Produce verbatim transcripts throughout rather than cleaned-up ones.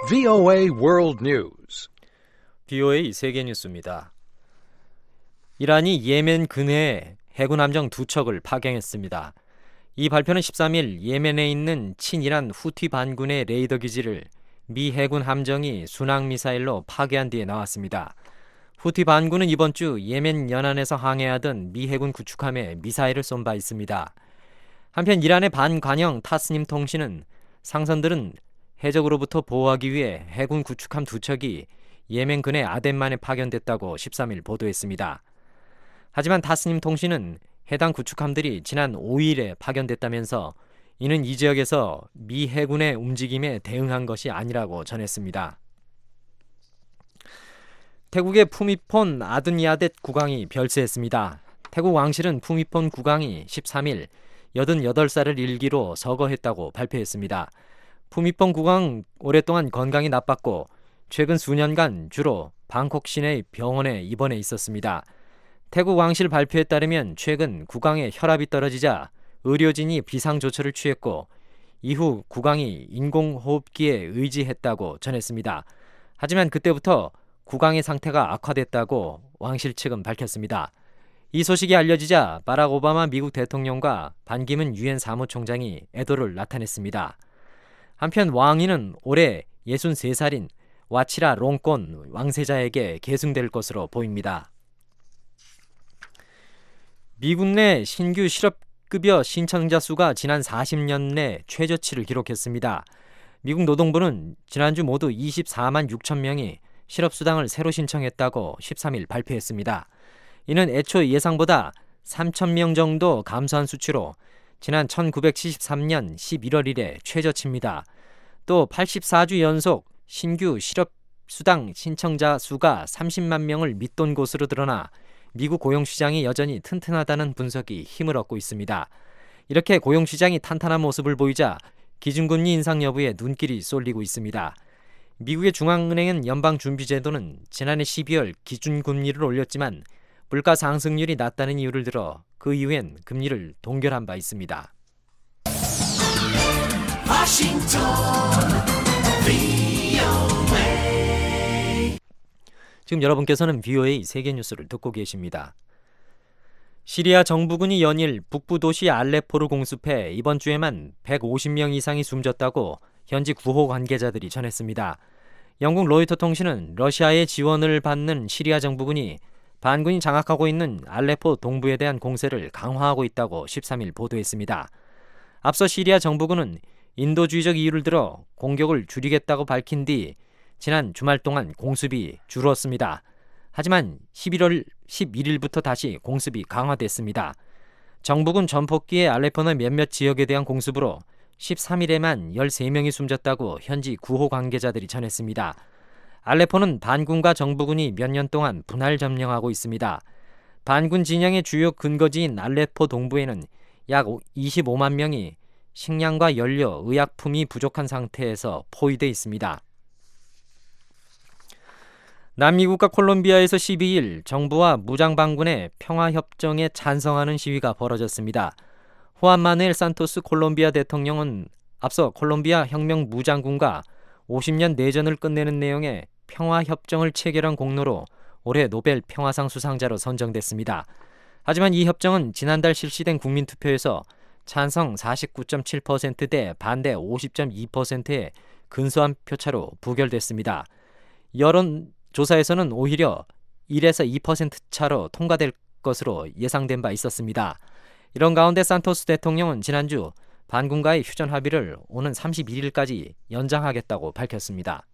브이오에이 World News. 브이오에이 세계 뉴스입니다. 이란이 예멘 근해에 해군 함정 두 척을 파견했습니다. 이 발표는 십삼 일 예멘에 있는 친이란 후티 반군의 레이더 기지를 미 해군 함정이 순항미사일로 파괴한 뒤에 나왔습니다. 후티 반군은 이번 주 예멘 연안에서 항해하던 미 해군 구축함에 미사일을 쏜 바 있습니다. 한편 이란의 반관영 타스님 통신은 상선들은 해적으로부터 보호하기 위해 해군 구축함 두 척이 예멘 근해 아덴만에 파견됐다고 십삼 일 보도했습니다. 하지만 타스님 통신은 해당 구축함들이 지난 오 일에 파견됐다면서 이는 이 지역에서 미 해군의 움직임에 대응한 것이 아니라고 전했습니다. 태국의 푸미폰 아드니아뎃 국왕이 별세했습니다. 태국 왕실은 푸미폰 국왕이 십삼 일 여든여덟 살을 일기로 서거했다고 발표했습니다. 푸미폰 국왕 오랫동안 건강이 나빴고 최근 수년간 주로 방콕 시내 병원에 입원해 있었습니다. 태국 왕실 발표에 따르면 최근 국왕의 혈압이 떨어지자 의료진이 비상조처를 취했고 이후 국왕이 인공호흡기에 의지했다고 전했습니다. 하지만 그때부터 국왕의 상태가 악화됐다고 왕실 측은 밝혔습니다. 이 소식이 알려지자 바락 오바마 미국 대통령과 반기문 유엔 사무총장이 애도를 나타냈습니다. 한편 왕위는 올해 예순세 살인 와치라 롱꼰 왕세자에게 계승될 것으로 보입니다. 미국 내 신규 실업급여 신청자 수가 지난 사십 년 내 최저치를 기록했습니다. 미국 노동부는 지난주 모두 이십사만 육천 명이 실업수당을 새로 신청했다고 십삼 일 발표했습니다. 이는 애초 예상보다 삼천 명 정도 감소한 수치로 지난 천구백칠십삼 년 십일월 일에 최저치입니다. 또 팔십사 주 연속 신규 실업수당 신청자 수가 삼십만 명을 밑돈 곳으로 드러나 미국 고용시장이 여전히 튼튼하다는 분석이 힘을 얻고 있습니다. 이렇게 고용시장이 탄탄한 모습을 보이자 기준금리 인상 여부에 눈길이 쏠리고 있습니다. 미국의 중앙은행은 연방준비제도는 지난해 십이월 기준금리를 올렸지만 물가 상승률이 낮다는 이유를 들어 그 이후엔 금리를 동결한 바 있습니다. 워싱턴 브이오에이. 지금 여러분께서는 브이오에이 세계 뉴스를 듣고 계십니다. 시리아 정부군이 연일 북부 도시 알레포를 공습해 이번 주에만 백오십 명 이상이 숨졌다고 현지 구호 관계자들이 전했습니다. 영국 로이터 통신은 러시아의 지원을 받는 시리아 정부군이 반군이 장악하고 있는 알레포 동부에 대한 공세를 강화하고 있다고 십삼 일 보도했습니다. 앞서 시리아 정부군은 인도주의적 이유를 들어 공격을 줄이겠다고 밝힌 뒤 지난 주말 동안 공습이 줄었습니다. 하지만 십일월 십일일부터 다시 공습이 강화됐습니다. 정부군 전폭기의 알레포의 몇몇 지역에 대한 공습으로 십삼 일에만 열세 명이 숨졌다고 현지 구호 관계자들이 전했습니다. 알레포는 반군과 정부군이 몇 년 동안 분할 점령하고 있습니다. 반군 진영의 주요 근거지인 알레포 동부에는 약 이십오만 명이 식량과 연료, 의약품이 부족한 상태에서 포위돼 있습니다. 남미국과 콜롬비아에서 십이 일 정부와 무장반군의 평화협정에 찬성하는 시위가 벌어졌습니다. 후안 마누엘 산토스 콜롬비아 대통령은 앞서 콜롬비아 혁명 무장군과 오십 년 내전을 끝내는 내용의 평화협정을 체결한 공로로 올해 노벨 평화상 수상자로 선정됐습니다. 하지만 이 협정은 지난달 실시된 국민투표에서 찬성 사십구 점 칠 퍼센트 대 반대 오십 점 이 퍼센트의 근소한 표차로 부결됐습니다. 여론조사에서는 오히려 일에서 이 퍼센트 차로 통과될 것으로 예상된 바 있었습니다. 이런 가운데 산토스 대통령은 지난주 반군과의 휴전 합의를 오는 삼십일 일까지 연장하겠다고 밝혔습니다.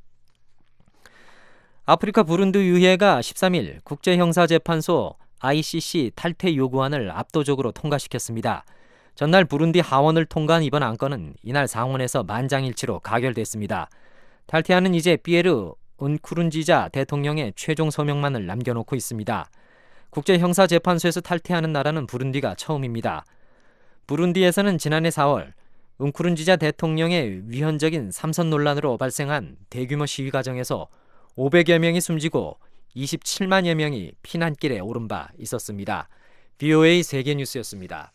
아프리카 부룬디 의회가 십삼 일 국제형사재판소 아이씨씨 탈퇴 요구안을 압도적으로 통과시켰습니다. 전날 부룬디 하원을 통과한 이번 안건은 이날 상원에서 만장일치로 가결됐습니다. 탈퇴안은 이제 피에르 은쿠룬지자 대통령의 최종 서명만을 남겨놓고 있습니다. 국제형사재판소에서 탈퇴하는 나라는 부룬디가 처음입니다. 부룬디에서는 지난해 사월 은쿠룬지자 대통령의 위헌적인 삼선 논란으로 발생한 대규모 시위 과정에서 오백여 명이 숨지고 이십칠만여 명이 피난길에 오른 바 있었습니다. 브이오에이 세계뉴스였습니다.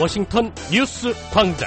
워싱턴 뉴스 광장.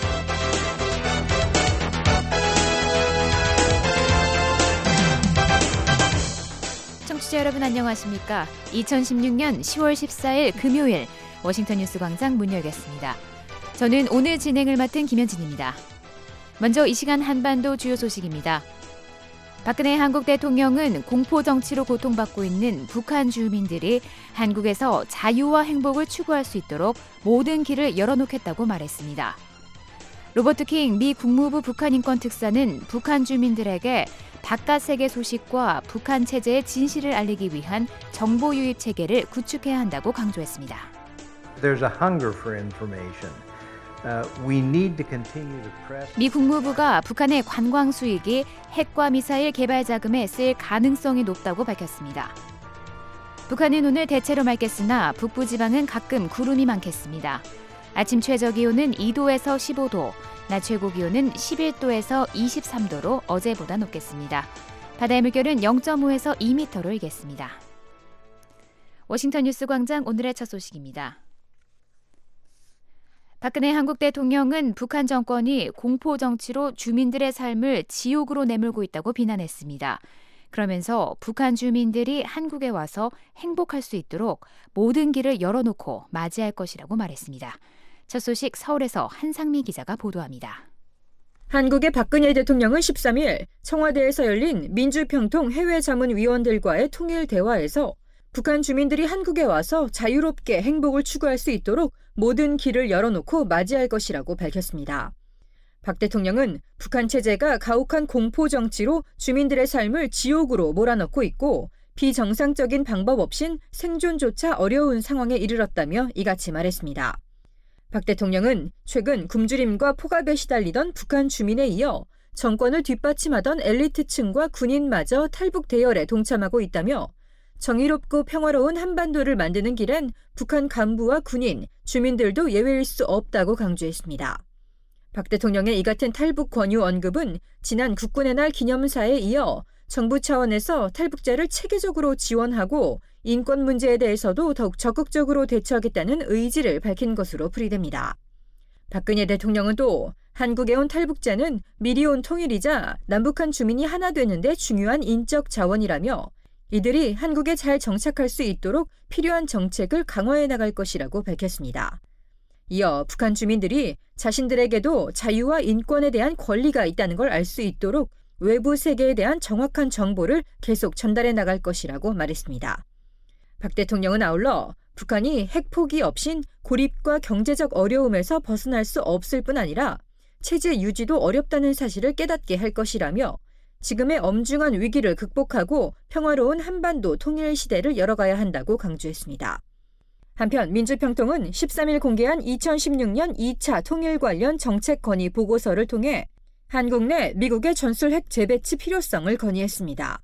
청취자 여러분 안녕하십니까? 이천십육년 시월 십사일 금요일 워싱턴 뉴스 광장 문 열겠습니다. 저는 오늘 진행을 맡은 김현진입니다. 먼저 이 시간 한반도 주요 소식입니다. 박근혜 한국 대통령은 공포 정치로 고통받고 있는 북한 주민들이 한국에서 자유와 행복을 추구할 수 있도록 모든 길을 열어놓겠다고 말했습니다. 로버트 킹 미 국무부 북한 인권 특사는 북한 주민들에게 바깥 세계 소식과 북한 체제의 진실을 알리기 위한 정보 유입 체계를 구축해야 한다고 강조했습니다. There's a hunger for information. Uh, we need to continue to press. 미 국무부가 북한의 관광 수익이 핵과 미사일 개발 자금에 쓰일 가능성이 높다고 밝혔습니다. 북한은 오늘 대체로 맑겠으나 북부 지방은 가끔 구름이 많겠습니다. 아침 최저 기온은 이도에서 십오도, 낮 최고 기온은 십일도에서 이십삼도로 어제보다 높겠습니다. 바다의 물결은 영점오에서 이 미터로 일겠습니다. 워싱턴 뉴스 광장 오늘의 첫 소식입니다. 박근혜 한국 대통령은 북한 정권이 공포 정치로 주민들의 삶을 지옥으로 내몰고 있다고 비난했습니다. 그러면서 북한 주민들이 한국에 와서 행복할 수 있도록 모든 길을 열어놓고 맞이할 것이라고 말했습니다. 첫 소식 서울에서 한상미 기자가 보도합니다. 한국의 박근혜 대통령은 십삼일 청와대에서 열린 민주평통 해외자문위원들과의 통일 대화에서 북한 주민들이 한국에 와서 자유롭게 행복을 추구할 수 있도록 모든 길을 열어놓고 맞이할 것이라고 밝혔습니다. 박 대통령은 북한 체제가 가혹한 공포 정치로 주민들의 삶을 지옥으로 몰아넣고 있고 비정상적인 방법 없인 생존조차 어려운 상황에 이르렀다며 이같이 말했습니다. 박 대통령은 최근 굶주림과 폭압에 시달리던 북한 주민에 이어 정권을 뒷받침하던 엘리트층과 군인마저 탈북 대열에 동참하고 있다며 정의롭고 평화로운 한반도를 만드는 길엔 북한 간부와 군인, 주민들도 예외일 수 없다고 강조했습니다. 박 대통령의 이 같은 탈북 권유 언급은 지난 국군의 날 기념사에 이어 정부 차원에서 탈북자를 체계적으로 지원하고 인권 문제에 대해서도 더욱 적극적으로 대처하겠다는 의지를 밝힌 것으로 풀이됩니다. 박근혜 대통령은 또 한국에 온 탈북자는 미리 온 통일이자 남북한 주민이 하나 되는 데 중요한 인적 자원이라며 이들이 한국에 잘 정착할 수 있도록 필요한 정책을 강화해 나갈 것이라고 밝혔습니다. 이어 북한 주민들이 자신들에게도 자유와 인권에 대한 권리가 있다는 걸 알 수 있도록 외부 세계에 대한 정확한 정보를 계속 전달해 나갈 것이라고 말했습니다. 박 대통령은 아울러 북한이 핵 포기 없인 고립과 경제적 어려움에서 벗어날 수 없을 뿐 아니라 체제 유지도 어렵다는 사실을 깨닫게 할 것이라며 지금의 엄중한 위기를 극복하고 평화로운 한반도 통일 시대를 열어가야 한다고 강조했습니다. 한편 민주평통은 십삼일 공개한 이천십육년 이차 통일 관련 정책 건의 보고서를 통해 한국 내 미국의 전술핵 재배치 필요성을 건의했습니다.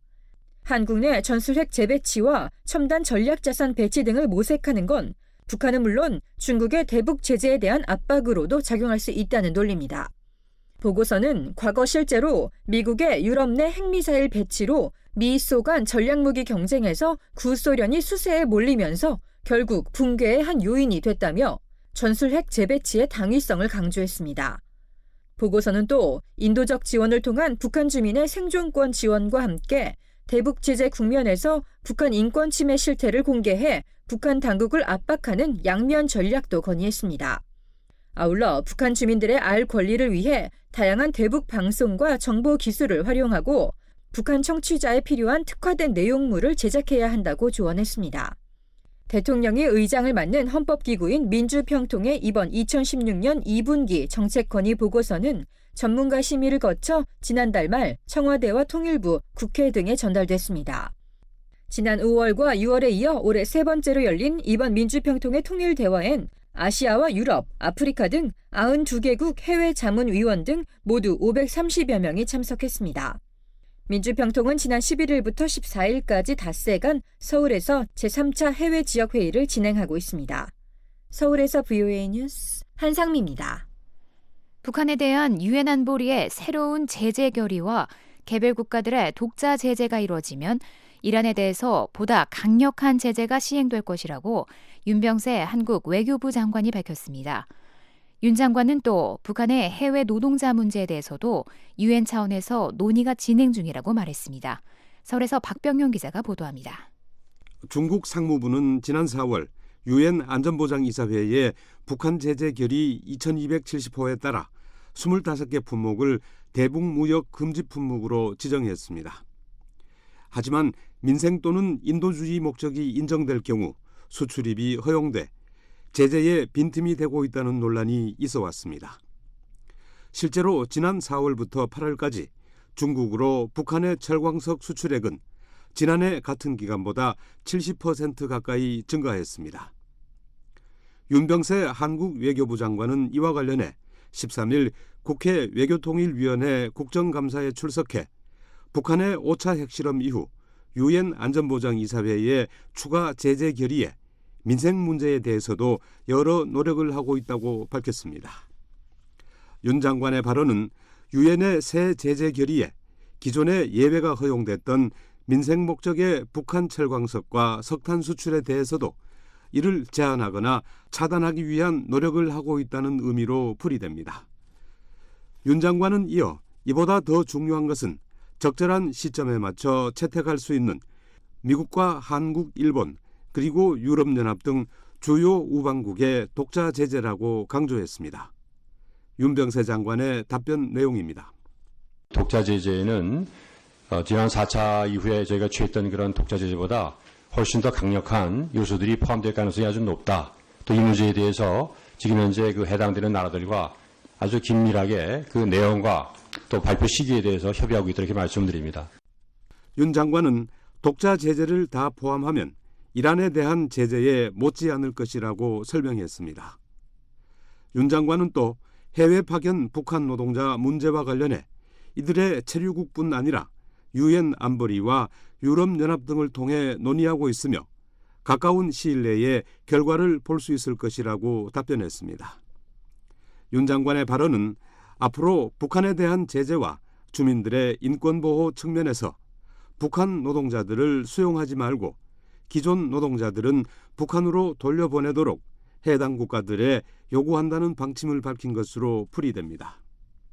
한국 내 전술핵 재배치와 첨단 전략자산 배치 등을 모색하는 건 북한은 물론 중국의 대북 제재에 대한 압박으로도 작용할 수 있다는 논리입니다. 보고서는 과거 실제로 미국의 유럽 내 핵미사일 배치로 미소 간 전략무기 경쟁에서 구소련이 수세에 몰리면서 결국 붕괴의 한 요인이 됐다며 전술핵 재배치의 당위성을 강조했습니다. 보고서는 또 인도적 지원을 통한 북한 주민의 생존권 지원과 함께 대북 제재 국면에서 북한 인권 침해 실태를 공개해 북한 당국을 압박하는 양면 전략도 건의했습니다. 아울러 북한 주민들의 알 권리를 위해 다양한 대북 방송과 정보 기술을 활용하고 북한 청취자에 필요한 특화된 내용물을 제작해야 한다고 조언했습니다. 대통령이 의장을 맡는 헌법기구인 민주평통의 이번 이천십육년 이분기 정책건의 보고서는 전문가 심의를 거쳐 지난달 말 청와대와 통일부, 국회 등에 전달됐습니다. 지난 오월과 유월에 이어 올해 세 번째로 열린 이번 민주평통의 통일대화엔 아시아와 유럽, 아프리카 등 구십이 개국 해외 자문위원 등 모두 오백삼십여 명이 참석했습니다. 민주평통은 지난 십일일부터 십사일까지 닷새간 서울에서 제삼차 해외 지역회의를 진행하고 있습니다. 서울에서 브이오에이 뉴스 한상미입니다. 북한에 대한 유엔 안보리의 새로운 제재 결의와 개별 국가들의 독자 제재가 이루어지면 이란에 대해서 보다 강력한 제재가 시행될 것이라고 윤병세 한국 외교부 장관이 밝혔습니다. 윤 장관은 또 북한의 해외 노동자 문제에 대해서도 유엔 차원에서 논의가 진행 중이라고 말했습니다. 서울에서 박병용 기자가 보도합니다. 중국 상무부는 지난 사월 유엔 안전보장이사회에 북한 제재 결의 이천이백칠십 호에 따라 이십오 개 품목을 대북무역 금지 품목으로 지정했습니다. 하지만 민생 또는 인도주의 목적이 인정될 경우 수출입이 허용돼 제재에 빈틈이 되고 있다는 논란이 있어 왔습니다. 실제로 지난 사월부터 팔월까지 중국으로 북한의 철광석 수출액은 지난해 같은 기간보다 칠십 퍼센트 가까이 증가했습니다. 윤병세 한국 외교부 장관은 이와 관련해 십삼 일 국회 외교통일위원회 국정감사에 출석해 북한의 오 차 핵실험 이후 유엔 안전보장이사회의 추가 제재 결의에 민생 문제에 대해서도 여러 노력을 하고 있다고 밝혔습니다. 윤 장관의 발언은 유엔의 새 제재 결의에 기존의 예외가 허용됐던 민생 목적의 북한 철광석과 석탄 수출에 대해서도 이를 제한하거나 차단하기 위한 노력을 하고 있다는 의미로 풀이됩니다. 윤 장관은 이어 이보다 더 중요한 것은 적절한 시점에 맞춰 채택할 수 있는 미국과 한국, 일본, 그리고 유럽연합 등 주요 우방국의 독자 제재라고 강조했습니다. 윤병세 장관의 답변 내용입니다. 독자 제재는 어, 지난 사 차 이후에 저희가 취했던 그런 독자 제재보다 훨씬 더 강력한 요소들이 포함될 가능성이 아주 높다. 또 이 문제에 대해서 지금 현재 그 해당되는 나라들과 아주 긴밀하게 그 내용과 또 발표 시기에 대해서 협의하고 있다 이렇게 말씀드립니다. 윤 장관은 독자 제재를 다 포함하면 이란에 대한 제재에 못지 않을 것이라고 설명했습니다. 윤 장관은 또 해외 파견 북한 노동자 문제와 관련해 이들의 체류국뿐 아니라 유엔 안보리와 유럽연합 등을 통해 논의하고 있으며 가까운 시일 내에 결과를 볼 수 있을 것이라고 답변했습니다. 윤 장관의 발언은 앞으로 북한에 대한 제재와 주민들의 인권보호 측면에서 북한 노동자들을 수용하지 말고 기존 노동자들은 북한으로 돌려보내도록 해당 국가들에 요구한다는 방침을 밝힌 것으로 풀이됩니다.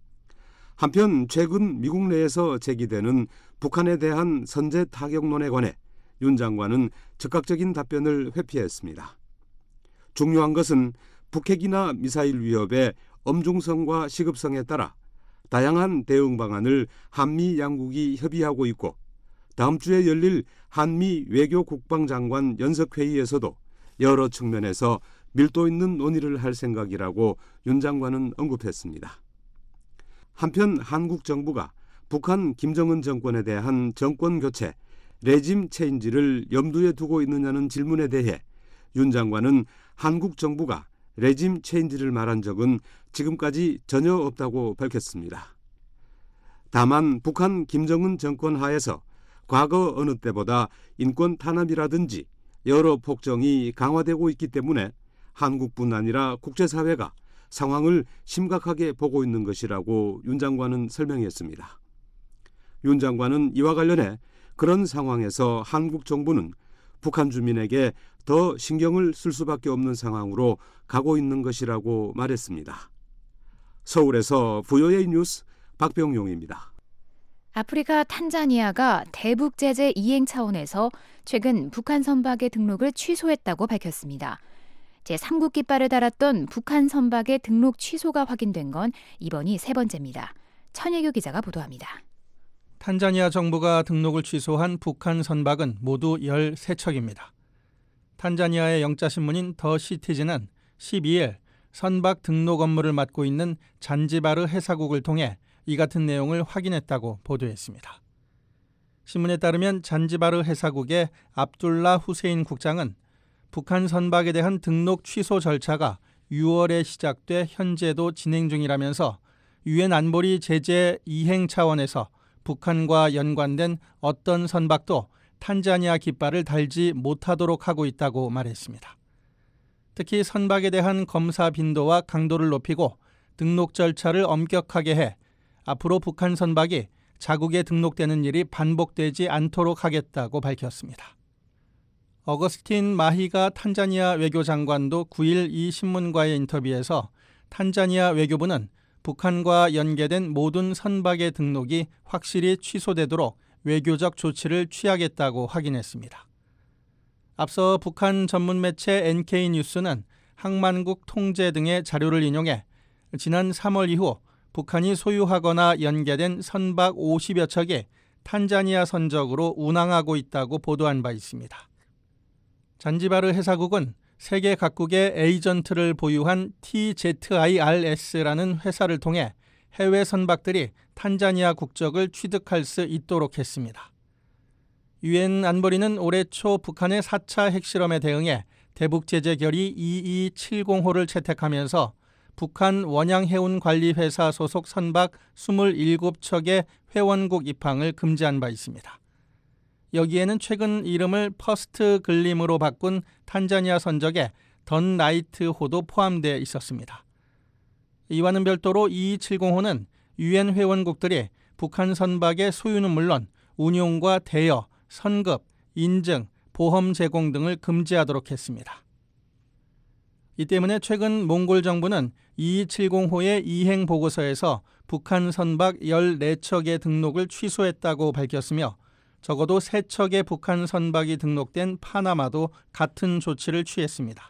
한편 최근 미국 내에서 제기되는 북한에 대한 선제 타격론에 관해 윤 장관은 즉각적인 답변을 회피했습니다. 중요한 것은 북핵이나 미사일 위협의 엄중성과 시급성에 따라 다양한 대응 방안을 한미 양국이 협의하고 있고 다음 주에 열릴 한미 외교 국방장관 연석회의에서도 여러 측면에서 밀도 있는 논의를 할 생각이라고 윤 장관은 언급했습니다. 한편 한국 정부가 북한 김정은 정권에 대한 정권 교체, 레짐 체인지를 염두에 두고 있느냐는 질문에 대해 윤 장관은 한국 정부가 레짐 체인지를 말한 적은 지금까지 전혀 없다고 밝혔습니다. 다만 북한 김정은 정권 하에서 과거 어느 때보다 인권 탄압이라든지 여러 폭정이 강화되고 있기 때문에 한국뿐 아니라 국제사회가 상황을 심각하게 보고 있는 것이라고 윤 장관은 설명했습니다. 윤 장관은 이와 관련해 그런 상황에서 한국 정부는 북한 주민에게 더 신경을 쓸 수밖에 없는 상황으로 가고 있는 것이라고 말했습니다. 서울에서 브이오에이 뉴스 박병용입니다. 아프리카 탄자니아가 대북 제재 이행 차원에서 최근 북한 선박의 등록을 취소했다고 밝혔습니다. 제삼 국 깃발을 달았던 북한 선박의 등록 취소가 확인된 건 이번이 세 번째입니다. 천예교 기자가 보도합니다. 탄자니아 정부가 등록을 취소한 북한 선박은 모두 열세 척입니다. 탄자니아의 영자신문인 더 시티즌은 십이 일 선박 등록 업무를 맡고 있는 잔지바르 해사국을 통해 이 같은 내용을 확인했다고 보도했습니다. 신문에 따르면 잔지바르 해사국의 압둘라 후세인 국장은 북한 선박에 대한 등록 취소 절차가 유월에 시작돼 현재도 진행 중이라면서 유엔 안보리 제재 이행 차원에서 북한과 연관된 어떤 선박도 탄자니아 깃발을 달지 못하도록 하고 있다고 말했습니다. 특히 선박에 대한 검사 빈도와 강도를 높이고 등록 절차를 엄격하게 해 앞으로 북한 선박이 자국에 등록되는 일이 반복되지 않도록 하겠다고 밝혔습니다. 어거스틴 마히가 탄자니아 외교장관도 구 일 이 신문과의 인터뷰에서 탄자니아 외교부는 북한과 연계된 모든 선박의 등록이 확실히 취소되도록 외교적 조치를 취하겠다고 확인했습니다. 앞서 북한 전문 매체 엔케이뉴스는 항만국 통제 등의 자료를 인용해 지난 삼월 이후 북한이 소유하거나 연계된 선박 오십여 척이 탄자니아 선적으로 운항하고 있다고 보도한 바 있습니다. 잔지바르 해사국은 세계 각국의 에이전트를 보유한 티제트아이알에스라는 회사를 통해 해외 선박들이 탄자니아 국적을 취득할 수 있도록 했습니다. 유엔 안보리는 올해 초 북한의 사 차 핵실험에 대응해 대북 제재 결의 이이칠공호를 채택하면서 북한 원양해운관리회사 소속 선박 이십칠 척의 회원국 입항을 금지한 바 있습니다. 여기에는 최근 이름을 퍼스트 글림으로 바꾼 탄자니아 선적의 던 나이트호도 포함되어 있었습니다. 이와는 별도로 이이칠공호는 유엔 회원국들이 북한 선박의 소유는 물론 운용과 대여, 선급, 인증, 보험 제공 등을 금지하도록 했습니다. 이 때문에 최근 몽골 정부는 이이칠공호의 이행 보고서에서 북한 선박 열네 척의 등록을 취소했다고 밝혔으며 적어도 세 척의 북한 선박이 등록된 파나마도 같은 조치를 취했습니다.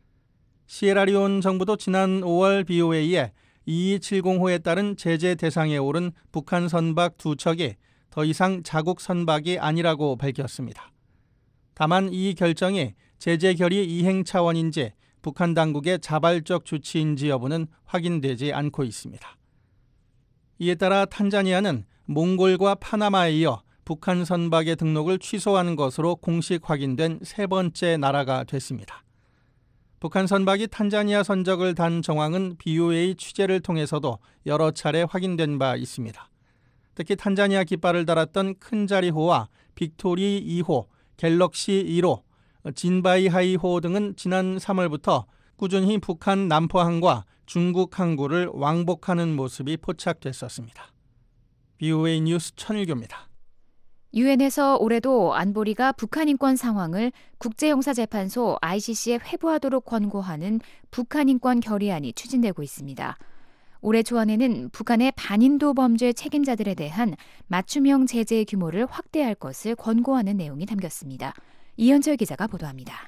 시에라리온 정부도 지난 오월 비오에이에 이이칠공호에 따른 제재 대상에 오른 북한 선박 두 척이 더 이상 자국 선박이 아니라고 밝혔습니다. 다만 이 결정이 제재 결의 이행 차원인지 북한 당국의 자발적 조치인지 여부는 확인되지 않고 있습니다. 이에 따라 탄자니아는 몽골과 파나마에 이어 북한 선박의 등록을 취소한 것으로 공식 확인된 세 번째 나라가 됐습니다. 북한 선박이 탄자니아 선적을 단 정황은 비오에이 취재를 통해서도 여러 차례 확인된 바 있습니다. 특히 탄자니아 깃발을 달았던 큰자리호와 빅토리 이 호, 갤럭시 일 호, 진바이하이호 등은 지난 삼월부터 꾸준히 북한 남포항과 중국 항구를 왕복하는 모습이 포착됐었습니다. 비오에이 뉴스 천일교입니다. 유엔에서 올해도 안보리가 북한 인권 상황을 국제형사재판소 아이씨씨에 회부하도록 권고하는 북한 인권 결의안이 추진되고 있습니다. 올해 초안에는 북한의 반인도 범죄 책임자들에 대한 맞춤형 제재의 규모를 확대할 것을 권고하는 내용이 담겼습니다. 이현철 기자가 보도합니다.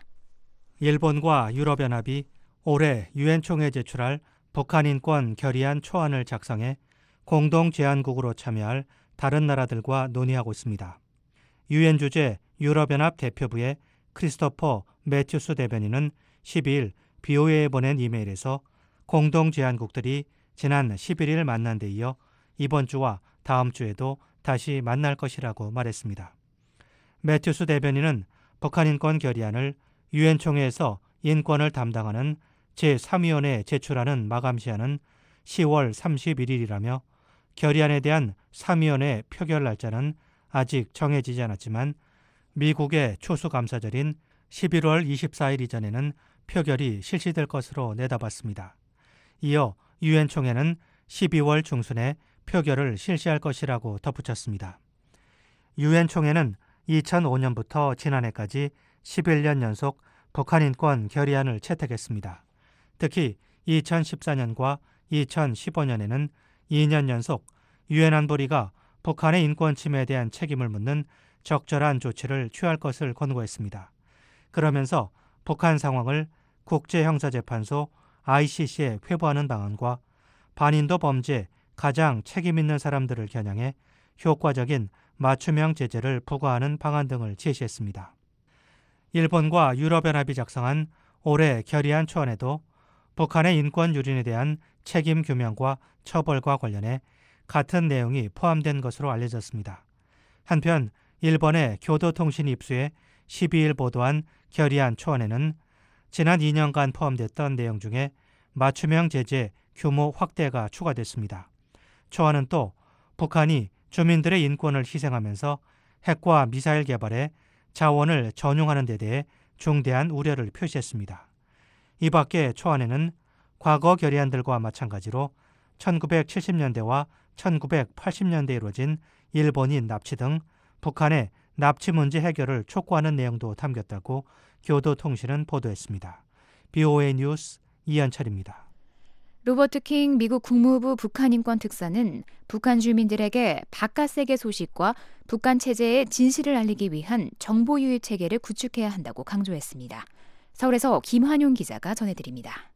일본과 유럽연합이 올해 유엔 총회에 제출할 북한 인권 결의안 초안을 작성해 공동 제안국으로 참여할 다른 나라들과 논의하고 있습니다. 유엔 주재 유럽연합 대표부의 크리스토퍼 매튜스 대변인은 십이일 비오에이에 보낸 이메일에서 공동 제안국들이 지난 십일일 만난 데 이어 이번 주와 다음 주에도 다시 만날 것이라고 말했습니다. 매튜스 대변인은 북한 인권 결의안을 유엔 총회에서 인권을 담당하는 제삼 위원회에 제출하는 마감 시한은 시월 삼십일일이라며 결의안에 대한 삼 위원회 표결 날짜는 아직 정해지지 않았지만 미국의 추수감사절인 십일월 이십사일 이전에는 표결이 실시될 것으로 내다봤습니다. 이어 유엔 총회는 십이월 중순에 표결을 실시할 것이라고 덧붙였습니다. 유엔 총회는 이천오년부터 지난해까지 십일년 연속 북한 인권 결의안을 채택했습니다. 특히 이천십사년과 이천십오년에는 이년 연속 유엔 안보리가 북한의 인권 침해에 대한 책임을 묻는 적절한 조치를 취할 것을 권고했습니다. 그러면서 북한 상황을 국제형사재판소 아이씨씨에 회부하는 방안과 반인도 범죄 가장 책임 있는 사람들을 겨냥해 효과적인 맞춤형 제재를 부과하는 방안 등을 제시했습니다. 일본과 유럽연합이 작성한 올해 결의안 초안에도 북한의 인권 유린에 대한 책임 규명과 처벌과 관련해 같은 내용이 포함된 것으로 알려졌습니다. 한편 일본의 교도통신 입수에 십이일 보도한 결의안 초안에는 지난 이 년간 포함됐던 내용 중에 맞춤형 제재 규모 확대가 추가됐습니다. 초안은 또 북한이 주민들의 인권을 희생하면서 핵과 미사일 개발에 자원을 전용하는 데 대해 중대한 우려를 표시했습니다. 이 밖에 초안에는 과거 결의안들과 마찬가지로 천구백칠십년대와 천구백팔십년대에 이루어진 일본인 납치 등 북한의 납치 문제 해결을 촉구하는 내용도 담겼다고 교도통신은 보도했습니다. 비오에이 뉴스 이현철입니다. 로버트 킹 미국 국무부 북한인권 특사는 북한 주민들에게 바깥 세계 소식과 북한 체제의 진실을 알리기 위한 정보 유입 체계를 구축해야 한다고 강조했습니다. 서울에서 김환용 기자가 전해드립니다.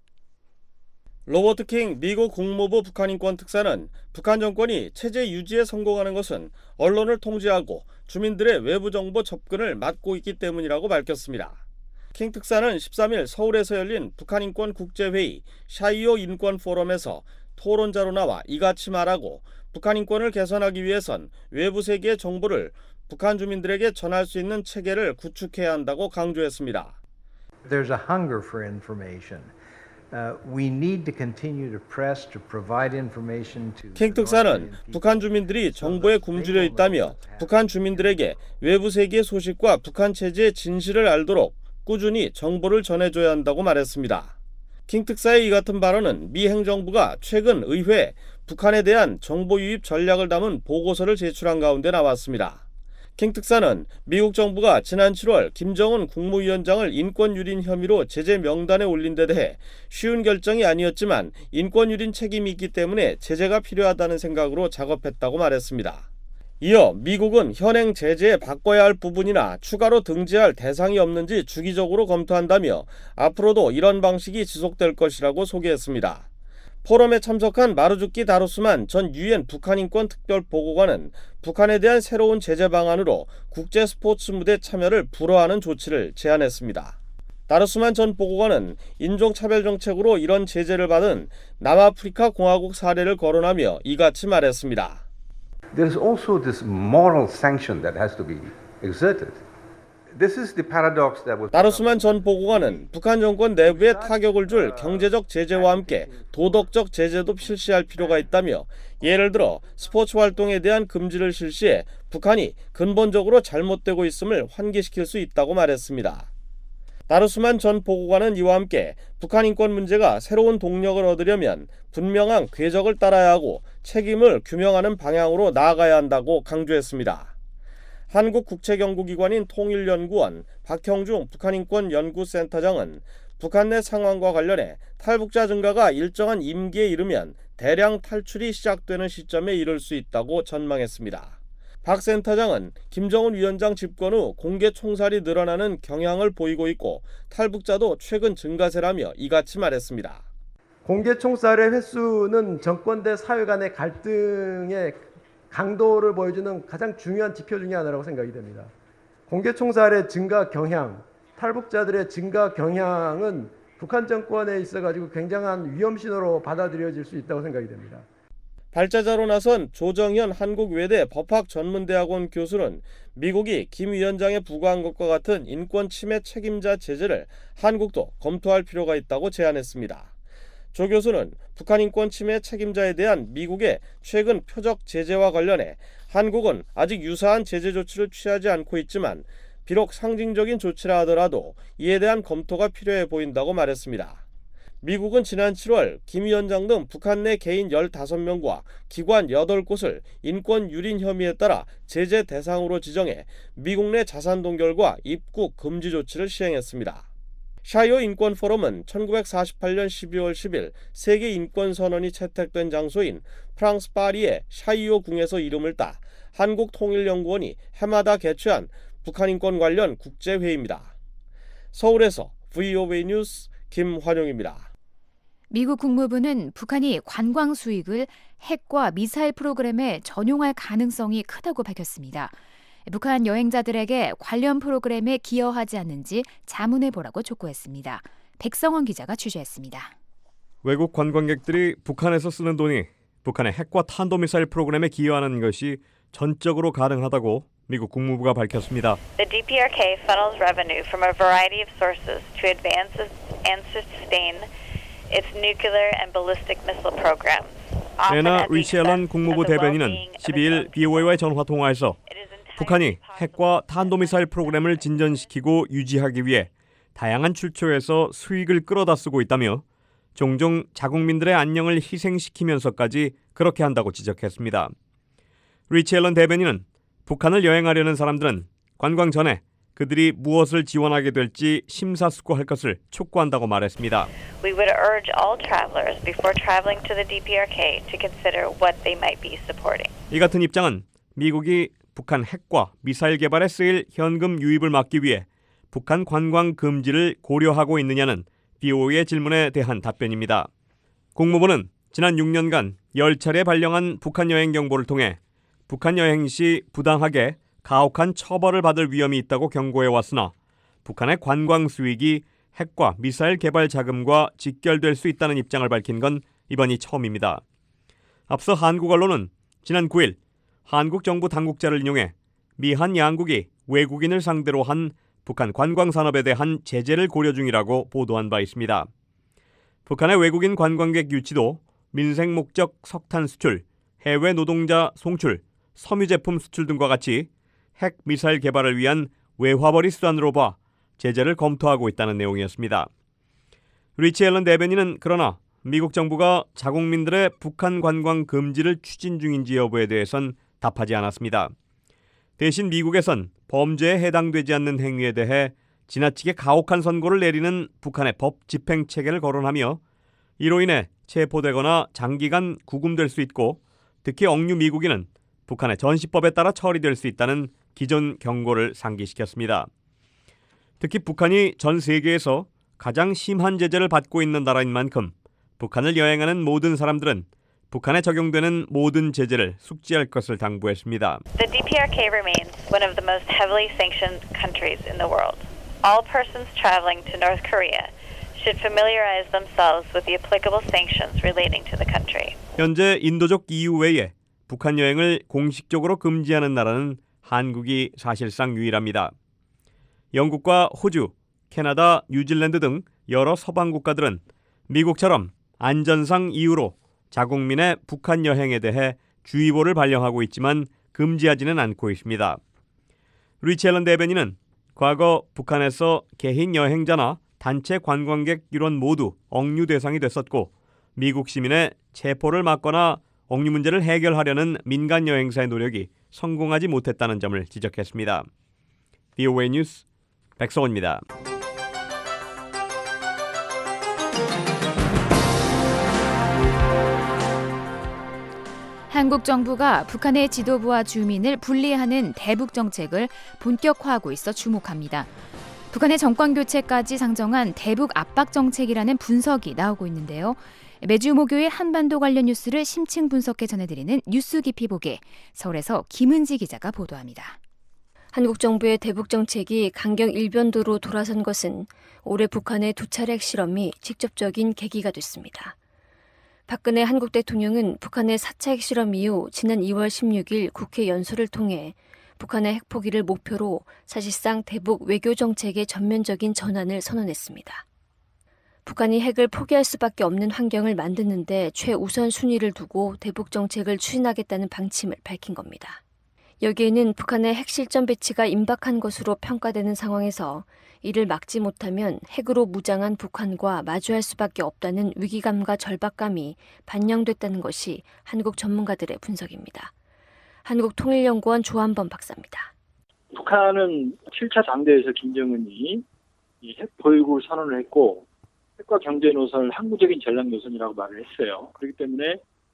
로버트 킹 미국 국무부 북한인권 특사는 북한 정권이 체제 유지에 성공하는 것은 언론을 통제하고 주민들의 외부 정보 접근을 막고 있기 때문이라고 밝혔습니다. 킹 특사는 십삼 일 서울에서 열린 북한인권 국제회의 샤이오 인권 포럼에서 토론자로 나와 이같이 말하고 북한 인권을 개선하기 위해선 외부 세계의 정보를 북한 주민들에게 전할 수 있는 체계를 구축해야 한다고 강조했습니다. There's a hunger for information. Uh, we need to continue to press to provide information to. 킹 특사는 북한 주민들이 정보에 굶주려 있다며 북한 주민들에게 외부 세계의 소식과 북한 체제의 진실을 알도록 꾸준히 정보를 전해줘야 한다고 말했습니다. 킹 특사의 이 같은 발언은 미 행정부가 최근 의회에 북한에 대한 정보 유입 전략을 담은 보고서를 제출한 가운데 나왔습니다. 킹 특사는 미국 정부가 지난 칠월 김정은 국무위원장을 인권유린 혐의로 제재 명단에 올린 데 대해 쉬운 결정이 아니었지만 인권유린 책임이 있기 때문에 제재가 필요하다는 생각으로 작업했다고 말했습니다. 이어 미국은 현행 제재에 바꿔야 할 부분이나 추가로 등재할 대상이 없는지 주기적으로 검토한다며 앞으로도 이런 방식이 지속될 것이라고 소개했습니다. 포럼에 참석한 마루주키 다루스만 전 유엔 북한인권 특별보고관은 북한에 대한 새로운 제재 방안으로 국제 스포츠 무대 참여를 불허하는 조치를 제안했습니다. 다루스만 전 보고관은 인종차별 정책으로 이런 제재를 받은 남아프리카 공화국 사례를 거론하며 이같이 말했습니다. There is also this moral sanction that has to be exerted. This is the paradox that was. 다루스만 전 보고관은 북한 정권 내부에 타격을 줄 경제적 제재와 함께 도덕적 제재도 실시할 필요가 있다며 예를 들어 스포츠 활동에 대한 금지를 실시해 북한이 근본적으로 잘못되고 있음을 환기시킬 수 있다고 말했습니다. 다루스만 전 보고관은 이와 함께 북한 인권 문제가 새로운 동력을 얻으려면 분명한 궤적을 따라야 하고 책임을 규명하는 방향으로 나아가야 한다고 강조했습니다. 한국국책연구기관인 통일연구원 박형중 북한인권연구센터장은 북한 내 상황과 관련해 탈북자 증가가 일정한 임기에 이르면 대량 탈출이 시작되는 시점에 이를 수 있다고 전망했습니다. 박 센터장은 김정은 위원장 집권 후 공개 총살이 늘어나는 경향을 보이고 있고 탈북자도 최근 증가세라며 이같이 말했습니다. 공개 총살의 횟수는 정권 대 사회 간의 갈등의 강도를 보여주는 가장 중요한 지표 중에 하나라고 생각이 됩니다. 공개 총살의 증가 경향, 탈북자들의 증가 경향은 북한 정권에 있어가지고 굉장한 위험 신호로 받아들여질 수 있다고 생각이 됩니다. 발제자로 나선 조정현 한국외대 법학전문대학원 교수는 미국이 김 위원장에 부과한 것과 같은 인권 침해 책임자 제재를 한국도 검토할 필요가 있다고 제안했습니다. 조 교수는 북한 인권 침해 책임자에 대한 미국의 최근 표적 제재와 관련해 한국은 아직 유사한 제재 조치를 취하지 않고 있지만 비록 상징적인 조치라 하더라도 이에 대한 검토가 필요해 보인다고 말했습니다. 미국은 지난 칠월 김 위원장 등 북한 내 개인 열다섯 명과 기관 여덟 곳을 인권 유린 혐의에 따라 제재 대상으로 지정해 미국 내 자산 동결과 입국 금지 조치를 시행했습니다. 샤이오 인권 포럼은 천구백사십팔 년 십이월 십일 세계 인권 선언이 채택된 장소인 프랑스 파리의 샤이오 궁에서 이름을 따 한국통일연구원이 해마다 개최한 북한 인권 관련 국제회의입니다. 서울에서 브이오에이 뉴스 김환용입니다. 미국 국무부는 북한이 관광 수익을 핵과 미사일 프로그램에 전용할 가능성이 크다고 밝혔습니다. 북한 여행자들에게 관련 프로그램에 기여하지 않는지 자문해보라고 촉구했습니다. 백성원 기자가 취재했습니다. 외국 관광객들이 북한에서 쓰는 돈이 북한의 핵과 탄도미사일 프로그램에 기여하는 것이 전적으로 가능하다고 미국 국무부가 밝혔습니다. The 디피아르케이 funnels revenue from a variety of sources to advance and sustain its nuclear and ballistic missile programs. 레나 리첼런 국무부 대변인은 십이 일 비오에이와의 전화 통화에서 북한이 핵과 탄도미사일 프로그램을 진전시키고 유지하기 위해 다양한 출처에서 수익을 끌어다 쓰고 있다며 종종 자국민들의 안녕을 희생시키면서까지 그렇게 한다고 지적했습니다. 리첼런 대변인은 북한을 여행하려는 사람들은 관광 전에 그들이 무엇을 지원하게 될지 심사숙고할 것을 촉구한다고 말했습니다. We would urge all travelers before traveling to the 디피아르케이 to consider what they might be supporting. 이 같은 입장은 미국이 북한 핵과 미사일 개발에 쓰일 현금 유입을 막기 위해 북한 관광 금지를 고려하고 있느냐는 비오이의 질문에 대한 답변입니다. 국무부는 지난 육 년간 열 차례 발령한 북한 여행 경보를 통해 북한 여행 시 부당하게 가혹한 처벌을 받을 위험이 있다고 경고해왔으나 북한의 관광 수익이 핵과 미사일 개발 자금과 직결될 수 있다는 입장을 밝힌 건 이번이 처음입니다. 앞서 한국 언론은 지난 구 일 한국 정부 당국자를 인용해 미한 양국이 외국인을 상대로 한 북한 관광 산업에 대한 제재를 고려 중이라고 보도한 바 있습니다. 북한의 외국인 관광객 유치도 민생 목적 석탄 수출, 해외 노동자 송출, 섬유 제품 수출 등과 같이 핵 미사일 개발을 위한 외화벌이 수단으로 봐 제재를 검토하고 있다는 내용이었습니다. 리치 앨런 대변인은 그러나 미국 정부가 자국민들의 북한 관광 금지를 추진 중인지 여부에 대해선 답하지 않았습니다. 대신 미국에선 범죄에 해당되지 않는 행위에 대해 지나치게 가혹한 선고를 내리는 북한의 법 집행 체계를 거론하며 이로 인해 체포되거나 장기간 구금될 수 있고 특히 억류 미국인은 북한의 전시법에 따라 처리될 수 있다는 기존 경고를 상기시켰습니다. 특히 북한이 전 세계에서 가장 심한 제재를 받고 있는 나라인 만큼 북한을 여행하는 모든 사람들은 북한에 적용되는 모든 제재를 숙지할 것을 당부했습니다. The 디피아르케이 remains one of the most heavily sanctioned countries in the world. All persons traveling to North Korea should familiarize themselves with the applicable sanctions relating to the country. 현재 인도적 이유 외에 북한 여행을 공식적으로 금지하는 나라는 한국이 사실상 유일합니다. 영국과 호주, 캐나다, 뉴질랜드 등 여러 서방 국가들은 미국처럼 안전상 이유로 자국민의 북한 여행에 대해 주의보를 발령하고 있지만 금지하지는 않고 있습니다. 리치 앨런 대변인은 과거 북한에서 개인 여행자나 단체 관광객 일원 모두 억류 대상이 됐었고 미국 시민의 체포를 막거나 억류 문제를 해결하려는 민간 여행사의 노력이 성공하지 못했다는 점을 지적했습니다. 비오에이 뉴스 백성원입니다. 한국 정부가 북한의 지도부와 주민을 분리하는 대북 정책을 본격화하고 있어 주목합니다. 북한의 정권 교체까지 상정한 대북 압박 정책이라는 분석이 나오고 있는데요. 매주 목요일 한반도 관련 뉴스를 심층 분석해 전해드리는 뉴스 깊이 보기, 서울에서 김은지 기자가 보도합니다. 한국 정부의 대북 정책이 강경 일변도로 돌아선 것은 올해 북한의 두 차례 핵실험이 직접적인 계기가 됐습니다. 박근혜 한국 대통령은 북한의 사 차 핵실험 이후 지난 이월 십육일 국회 연설을 통해 북한의 핵포기를 목표로 사실상 대북 외교 정책의 전면적인 전환을 선언했습니다. 북한이 핵을 포기할 수밖에 없는 환경을 만드는 데 최우선 순위를 두고 대북 정책을 추진하겠다는 방침을 밝힌 겁니다. 여기에는 북한의 핵실전 배치가 임박한 것으로 평가되는 상황에서 이를 막지 못하면 핵으로 무장한 북한과 마주할 수밖에 없다는 위기감과 절박감이 반영됐다는 것이 한국 전문가들의 분석입니다. 한국통일연구원 조한범 박사입니다. 북한은 칠 차 당대에서 김정은이 핵 보유국을 선언을 했고 핵과 경제 노선을 항구적인 전략 노선이라고 말을 했어요. 그렇기 때문에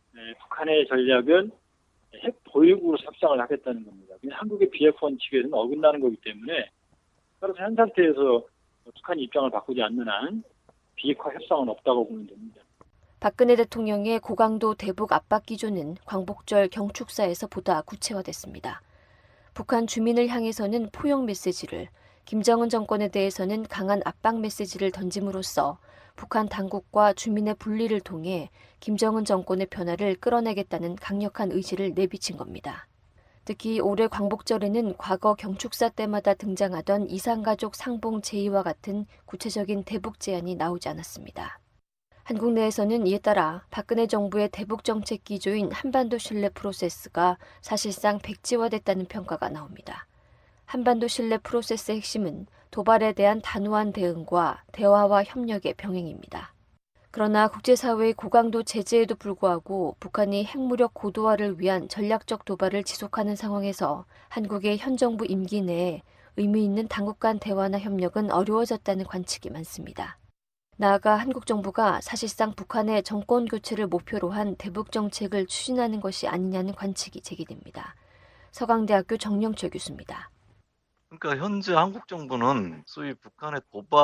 북한의 전략은 핵 보유국으로 협상을 하겠다는 겁니다. 한국의 비핵화 원칙에는 어긋나는 거기 때문에 따라서 현 상태에서 북한이 입장을 바꾸지 않는 한 비핵화 협상은 없다고 보면 됩니다. 박근혜 대통령의 고강도 대북 압박 기조는 광복절 경축사에서 보다 구체화됐습니다. 북한 주민을 향해서는 포용 메시지를, 김정은 정권에 대해서는 강한 압박 메시지를 던짐으로써 북한 당국과 주민의 분리를 통해 김정은 정권의 변화를 끌어내겠다는 강력한 의지를 내비친 겁니다. 특히 올해 광복절에는 과거 경축사 때마다 등장하던 이산가족 상봉 제의와 같은 구체적인 대북 제안이 나오지 않았습니다. 한국 내에서는 이에 따라 박근혜 정부의 대북 정책 기조인 한반도 신뢰 프로세스가 사실상 백지화됐다는 평가가 나옵니다. 한반도 신뢰 프로세스의 핵심은 도발에 대한 단호한 대응과 대화와 협력의 병행입니다. 그러나 국제사회의 고강도 제재에도 불구하고 북한이 핵무력 고도화를 위한 전략적 도발을 지속하는 상황에서 한국의 현 정부 임기 내에 의미 있는 당국 간 대화나 협력은 어려워졌다는 관측이 많습니다. 나아가 한국 정부가 사실상 북한의 정권 교체를 목표로 한 대북 정책을 추진하는 것이 아니냐는 관측이 제기됩니다. 서강대학교 정영철 교수입니다. 그러니까 현재 한국 정부는 소위 북한의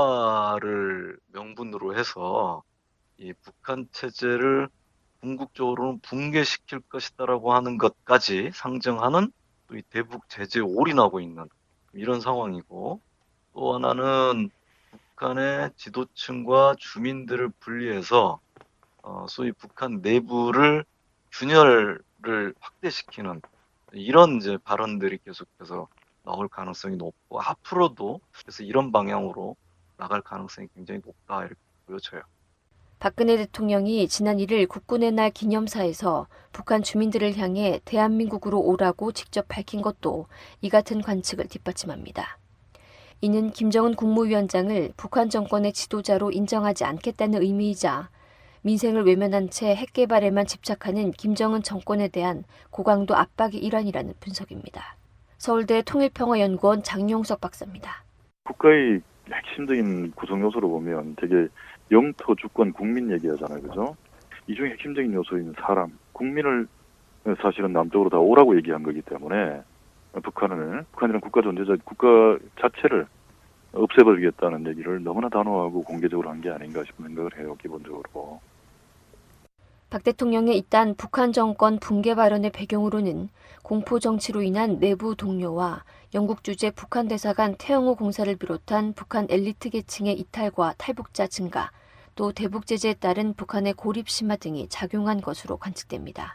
도발을 명분으로 해서 이 북한 체제를 궁극적으로는 붕괴시킬 것이다라고 하는 것까지 상정하는 이 대북 제재에 올인하고 있는 이런 상황이고, 또 하나는 북한의 지도층과 주민들을 분리해서 어, 소위 북한 내부를 균열을 확대시키는 이런 이제 발언들이 계속해서 나올 가능성이 높고, 앞으로도 그래서 이런 방향으로 나갈 가능성이 굉장히 높다 이렇게 보여져요. 박근혜 대통령이 지난 일 일 국군의 날 기념사에서 북한 주민들을 향해 대한민국으로 오라고 직접 밝힌 것도 이 같은 관측을 뒷받침합니다. 이는 김정은 국무위원장을 북한 정권의 지도자로 인정하지 않겠다는 의미이자 민생을 외면한 채 핵 개발에만 집착하는 김정은 정권에 대한 고강도 압박의 일환이라는 분석입니다. 서울대 통일평화연구원 장용석 박사입니다. 국가의 핵심적인 구성 요소로 보면 되게 영토, 주권, 국민 얘기하잖아요. 그죠? 이 중에 핵심적인 요소인 사람, 국민을 사실은 남쪽으로 다 오라고 얘기한 거기 때문에 북한은, 북한이란 국가 존재자, 국가 자체를 없애버리겠다는 얘기를 너무나 단호하고 공개적으로 한 게 아닌가 싶은 생각을 해요, 기본적으로. 박 대통령의 이딴 북한 정권 붕괴 발언의 배경으로는 공포 정치로 인한 내부 동료와 영국 주재 북한 대사관 태영호 공사를 비롯한 북한 엘리트 계층의 이탈과 탈북자 증가, 또 대북 제재에 따른 북한의 고립 심화 등이 작용한 것으로 관측됩니다.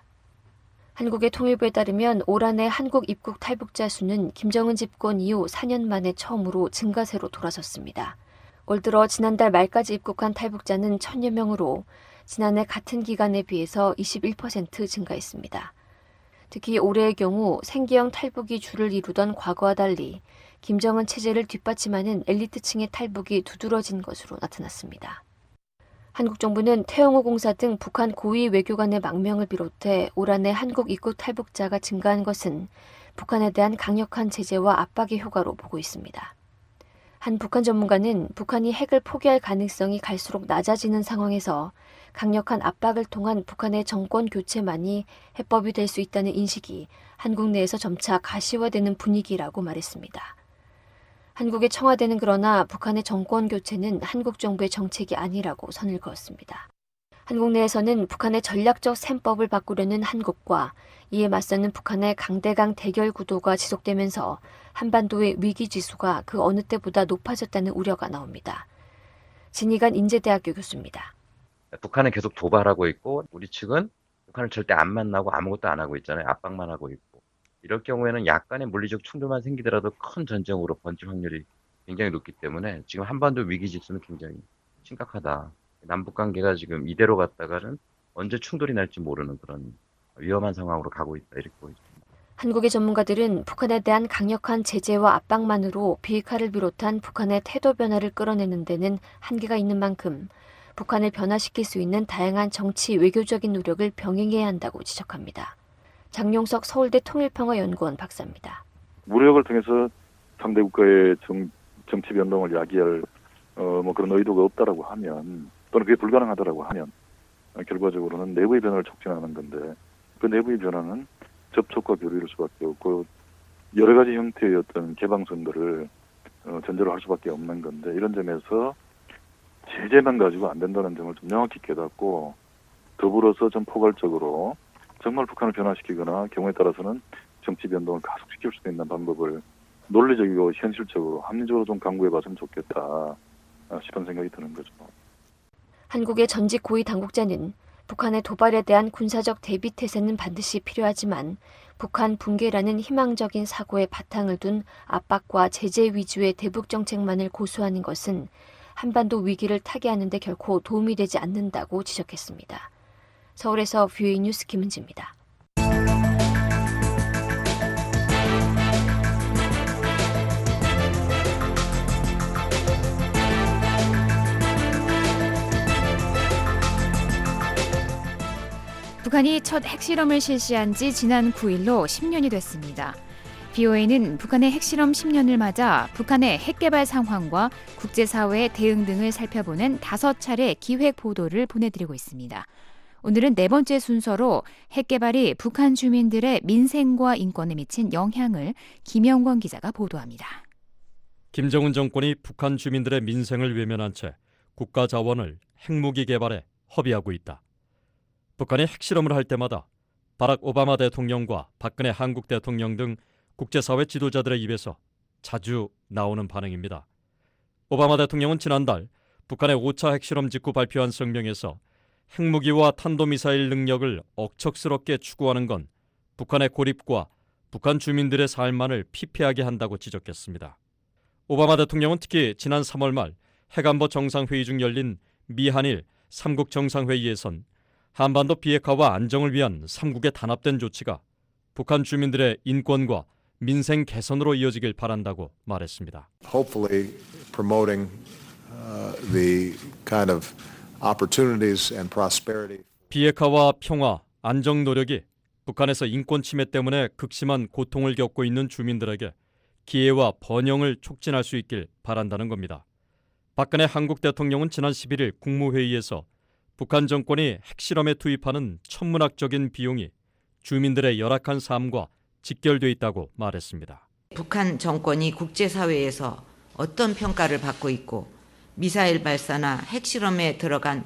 한국의 통일부에 따르면 올 한 해 한국 입국 탈북자 수는 김정은 집권 이후 사 년 만에 처음으로 증가세로 돌아섰습니다. 올 들어 지난달 말까지 입국한 탈북자는 천여 명으로 지난해 같은 기간에 비해서 이십일 퍼센트 증가했습니다. 특히 올해의 경우 생계형 탈북이 주를 이루던 과거와 달리 김정은 체제를 뒷받침하는 엘리트층의 탈북이 두드러진 것으로 나타났습니다. 한국 정부는 태영호 공사 등 북한 고위 외교관의 망명을 비롯해 올 한 해 한국 입국 탈북자가 증가한 것은 북한에 대한 강력한 제재와 압박의 효과로 보고 있습니다. 한 북한 전문가는 북한이 핵을 포기할 가능성이 갈수록 낮아지는 상황에서 강력한 압박을 통한 북한의 정권 교체만이 해법이 될 수 있다는 인식이 한국 내에서 점차 가시화되는 분위기라고 말했습니다. 한국의 청와대는 그러나 북한의 정권 교체는 한국 정부의 정책이 아니라고 선을 그었습니다. 한국 내에서는 북한의 전략적 셈법을 바꾸려는 한국과 이에 맞서는 북한의 강대강 대결 구도가 지속되면서 한반도의 위기 지수가 그 어느 때보다 높아졌다는 우려가 나옵니다. 진희관 인제대학교 교수입니다. 북한은 계속 도발하고 있고 우리 측은 북한을 절대 안 만나고 아무것도 안 하고 있잖아요. 압박만 하고 있고. 이럴 경우에는 약간의 물리적 충돌만 생기더라도 큰 전쟁으로 번질 확률이 굉장히 높기 때문에 지금 한반도 위기 지수는 굉장히 심각하다. 남북관계가 지금 이대로 갔다가는 언제 충돌이 날지 모르는 그런 위험한 상황으로 가고 있다 이렇게 보입니다. 한국의 전문가들은 북한에 대한 강력한 제재와 압박만으로 비핵화를 비롯한 북한의 태도 변화를 끌어내는 데는 한계가 있는 만큼 북한을 변화시킬 수 있는 다양한 정치, 외교적인 노력을 병행해야 한다고 지적합니다. 장용석 서울대 통일평화연구원 박사입니다. 무력을 통해서 상대 국가의 정, 정치 변동을 야기할 어, 뭐 그런 의도가 없다라고 하면 또는 그게 불가능하다라고 하면 결과적으로는 내부의 변화를 촉진하는 건데 그 내부의 변화는 접촉과 교류일 수밖에 없고 여러 가지 형태의 어떤 개방선들을 어, 전제로 할 수밖에 없는 건데 이런 점에서 제재만 가지고 안 된다는 점을 좀 명확히 깨닫고 더불어서 좀 포괄적으로 정말 북한을 변화시키거나 경우에 따라서는 정치 변동을 가속시킬 수 있는 방법을 논리적이고 현실적으로 합리적으로 좀 강구해봤으면 좋겠다 싶은 생각이 드는 거죠. 한국의 전직 고위 당국자는 북한의 도발에 대한 군사적 대비 태세는 반드시 필요하지만 북한 붕괴라는 희망적인 사고에 바탕을 둔 압박과 제재 위주의 대북 정책만을 고수하는 것은 한반도 위기를 타개하는 데 결코 도움이 되지 않는다고 지적했습니다. 서울에서 뷰이 뉴스 김은지입니다. 북한이 첫 핵실험을 실시한 지 지난 구 일로 십 년이 됐습니다. 비오에이는 북한의 핵실험 십 년을 맞아 북한의 핵개발 상황과 국제사회의 대응 등을 살펴보는 다섯 차례 기획 보도를 보내드리고 있습니다. 오늘은 네 번째 순서로 핵개발이 북한 주민들의 민생과 인권에 미친 영향을 김영권 기자가 보도합니다. 김정은 정권이 북한 주민들의 민생을 외면한 채 국가 자원을 핵무기 개발에 허비하고 있다. 북한이 핵실험을 할 때마다 바락 오바마 대통령과 박근혜 한국 대통령 등 국제사회 지도자들의 입에서 자주 나오는 반응입니다. 오바마 대통령은 지난달 북한의 오 차 핵실험 직후 발표한 성명에서 핵무기와 탄도미사일 능력을 억척스럽게 추구하는 건 북한의 고립과 북한 주민들의 삶만을 피폐하게 한다고 지적했습니다. 오바마 대통령은 특히 지난 삼월 말 핵안보 정상회의 중 열린 미한일 삼국 정상회의에선 한반도 비핵화와 안정을 위한 삼국의 단합된 조치가 북한 주민들의 인권과 민생 개선으로 이어지길 바란다고 말했습니다. Hopefully promoting uh, the kind of opportunities and prosperity. 비핵화와 평화, 안정 노력이 북한에서 인권 침해 때문에 극심한 고통을 겪고 있는 주민들에게 기회와 번영을 촉진할 수 있길 바란다는 겁니다. 박근혜 한국 대통령은 지난 십일 일 국무회의에서 북한 정권이 핵실험에 투입하는 천문학적인 비용이 주민들의 열악한 삶과 직결돼 있다고 말했습니다. 북한 정권이 국제사회에서 어떤 평가를 받고 있고 미사일 발사나 핵실험에 들어간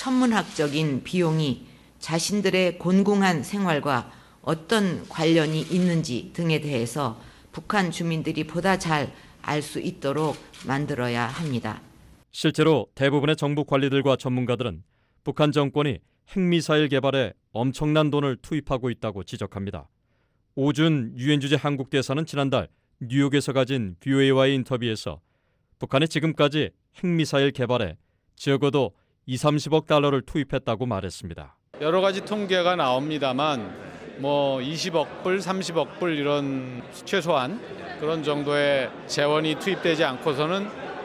천문학적인 비용이 자신들의 곤궁한 생활과 어떤 관련이 있는지 등에 대해서 북한 주민들이 보다 잘 알 수 있도록 만들어야 합니다. 실제로 대부분의 정부 관리들과 전문가들은 북한 정권이 핵미사일 개발에 엄청난 돈을 투입하고 있다고 지적합니다. 오준 유엔 주재 한국 대사는 지난달 뉴욕에서 가진 비오에이와의 인터뷰에서 북한이 지금까지 핵미사일 개발에 적어도 이삼십억 달러를 투입했다고 말했습니다. 여러 가지 통계가 나옵니다만 뭐 이십억 불, 삼십억 불 이런 최소한 그런 정도의 재원이 투입되지 않고서는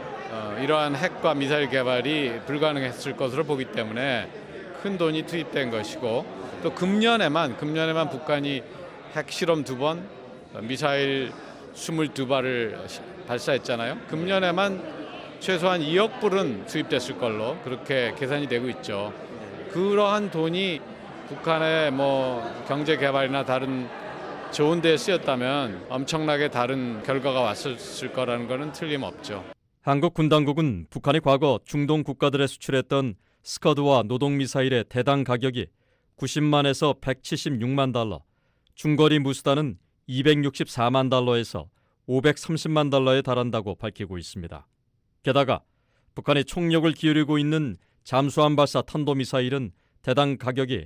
어, 이러한 핵과 미사일 개발이 불가능했을 것으로 보기 때문에 큰 돈이 투입된 것이고 또 금년에만 금년에만 북한이 핵실험 두 번, 미사일 스물두 발을 발사했잖아요. 금년에만 최소한 이억 불은 투입됐을 걸로 그렇게 계산이 되고 있죠. 그러한 돈이 북한의 뭐 경제 개발이나 다른 좋은 데에 쓰였다면 엄청나게 다른 결과가 왔을 거라는 것은 틀림없죠. 한국 군 당국은 북한이 과거 중동 국가들에 수출했던 스커드와 노동미사일의 대당 가격이 구십만에서 백칠십육만 달러, 중거리 무수단은 이백육십사만 달러에서 오백삼십만 달러에 달한다고 밝히고 있습니다. 게다가 북한이 총력을 기울이고 있는 잠수함 발사 탄도미사일은 대당 가격이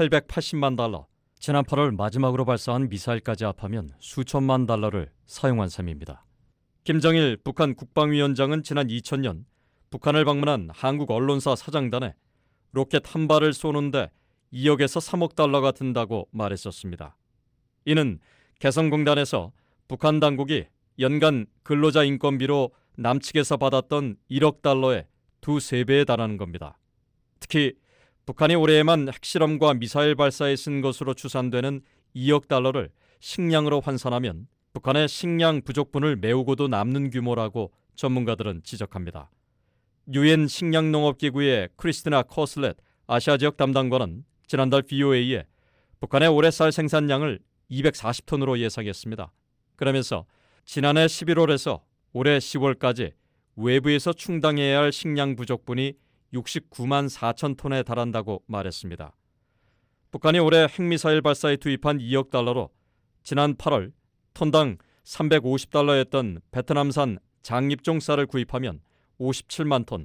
팔백팔십만 달러, 지난 팔월 마지막으로 발사한 미사일까지 합하면 수천만 달러를 사용한 셈입니다. 김정일 북한 국방위원장은 지난 이천 년 북한을 방문한 한국 언론사 사장단에 로켓 한 발을 쏘는데 이억에서 삼억 달러가 든다고 말했었습니다. 이는 개성공단에서 북한 당국이 연간 근로자 인건비로 남측에서 받았던 일억 달러의 두세 배에 달하는 겁니다. 특히 북한이 올해에만 핵실험과 미사일 발사에 쓴 것으로 추산되는 이억 달러를 식량으로 환산하면 북한의 식량 부족분을 메우고도 남는 규모라고 전문가들은 지적합니다. 유엔 식량농업기구의 크리스티나 커슬렛 아시아 지역 담당관은 지난달 비오에이에 북한의 올해 쌀 생산량을 이백사십 톤으로 예상했습니다. 그러면서 지난해 십일월에서 올해 시월까지 외부에서 충당해야 할 식량 부족분이 육십구만 사천 톤에 달한다고 말했습니다. 북한이 올해 핵미사일 발사에 투입한 이억 달러로 지난 팔월 톤당 삼백오십 달러였던 베트남산 장립종 쌀을 구입하면 오십칠만 톤,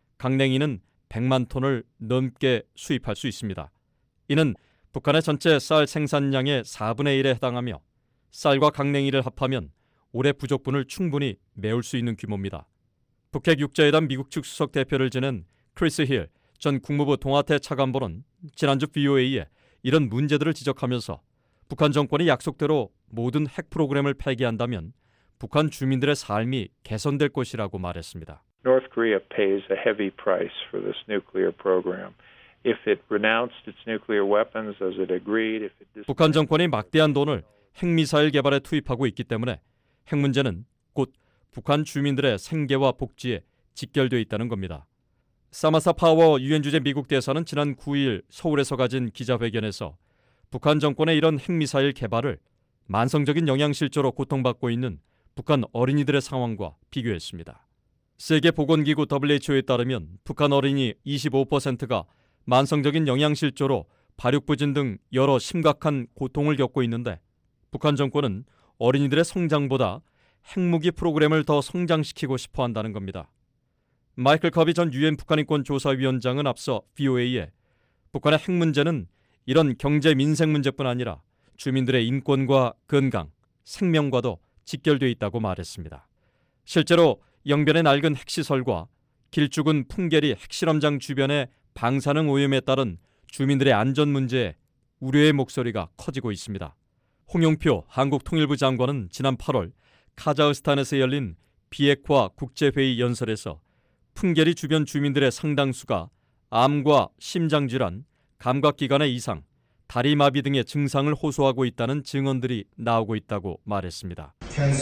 강냉이는 백만 톤을 넘게 수입할 수 있습니다. 이는 북한의 전체 쌀 생산량의 사분의 일에 해당하며 쌀과 강냉이를 합하면 올해 부족분을 충분히 메울 수 있는 규모입니다. 북핵 육자회담 미국 측 수석 대표를 지낸 크리스 힐 전 국무부 동아태 차관보는 지난주 비오에이에 이런 문제들을 지적하면서 북한 정권이 약속대로 모든 핵 프로그램을 폐기한다면 북한 주민들의 삶이 개선될 것이라고 말했습니다. North Korea pays a heavy price for this nuclear program. If it renounced its nuclear weapons as it agreed, if it 북한 정권이 막대한 돈을 핵미사일 개발에 투입하고 있기 때문에 핵 문제는 곧 북한 주민들의 생계와 복지에 직결되어 있다는 겁니다. 사마사 파워 유엔 주재 미국 대사는 지난 구 일 서울에서 가진 기자회견에서 북한 정권의 이런 핵미사일 개발을 만성적인 영양실조로 고통받고 있는 북한 어린이들의 상황과 비교했습니다. 세계보건기구 더블유에이치오에 따르면 북한 어린이 이십오 퍼센트가 만성적인 영양실조로 발육부진 등 여러 심각한 고통을 겪고 있는데 북한 정권은 어린이들의 성장보다 핵무기 프로그램을 더 성장시키고 싶어 한다는 겁니다. 마이클 커비 전 유엔 북한인권 조사위원장은 앞서 브이오에이에 북한의 핵 문제는 이런 경제 민생 문제뿐 아니라 주민들의 인권과 건강, 생명과도 직결되어 있다고 말했습니다. 실제로 영변의 낡은 핵시설과 길쭉은 풍계리 핵실험장 주변의 방사능 오염에 따른 주민들의 안전 문제에 우려의 목소리가 커지고 있습니다. 홍영표 한국통일부 장관은 지난 팔월 카자흐스탄에서 열린 비핵화 국제회의 연설에서 풍계리 주변 주민들의 상당수가 암과 심장질환, 감각기관의 이상, 다리마비 등의 증상을 호소하고 있다는 증언들이 나오고 있다고 말했습니다.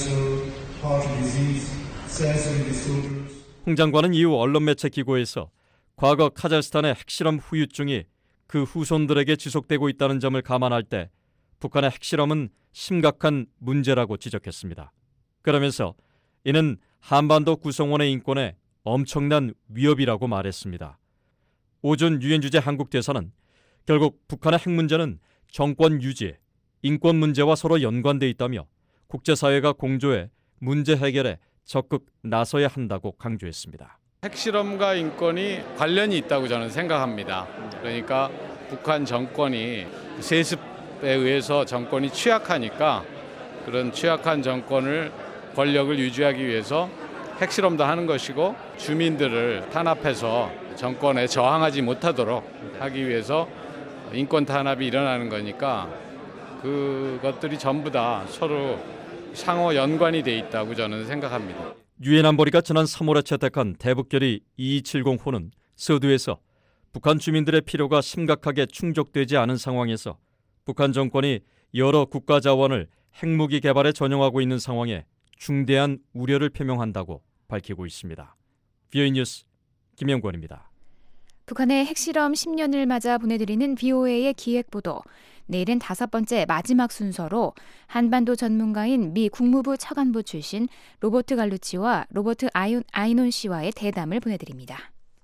홍 장관은 이후 언론매체 기고에서 과거 카자흐스탄의 핵실험 후유증이 그 후손들에게 지속되고 있다는 점을 감안할 때 북한의 핵실험은 심각한 문제라고 지적했습니다. 그러면서 이는 한반도 구성원의 인권에 엄청난 위협이라고 말했습니다. 오준 유엔 주재 한국 대사는 결국 북한의 핵 문제는 정권 유지, 인권 문제와 서로 연관돼 있다며 국제사회가 공조해 문제 해결에 적극 나서야 한다고 강조했습니다. 핵실험과 인권이 관련이 있다고 저는 생각합니다. 그러니까 북한 정권이 세습에 의해서 정권이 취약하니까 그런 취약한 정권을 권력을 유지하기 위해서 핵실험도 하는 것이고 주민들을 탄압해서 정권에 저항하지 못하도록 하기 위해서 인권 탄압이 일어나는 거니까 그것들이 전부 다 서로 상호 연관이 돼 있다고 저는 생각합니다. 유엔 안보리가 지난 삼월에 채택한 대북결의 이이칠공호는 서두에서 북한 주민들의 필요가 심각하게 충족되지 않은 상황에서 북한 정권이 여러 국가 자원을 핵무기 개발에 전용하고 있는 상황에 중대한 우려를 표명한다고 밝히고 있습니다. 브이오에이 뉴스 김영권입니다. 북한의 핵실험 십 년을 맞아 보내드리는 브이오에이의 기획보도. 내일은 다섯 번째 마지막 순서로 한반도 전문가인 미 국무부 차관부 출신 로버트 갈루치와 로버트 아이온, 아이논 씨와의 대담을 보내드립니다.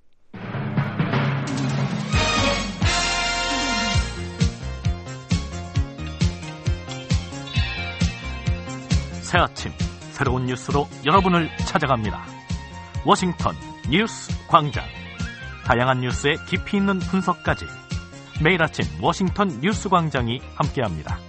새 아침 새로운 뉴스로 여러분을 찾아갑니다. 워싱턴 뉴스 광장. 다양한 뉴스의 깊이 있는 분석까지 매일 아침 워싱턴 뉴스 광장이 함께합니다.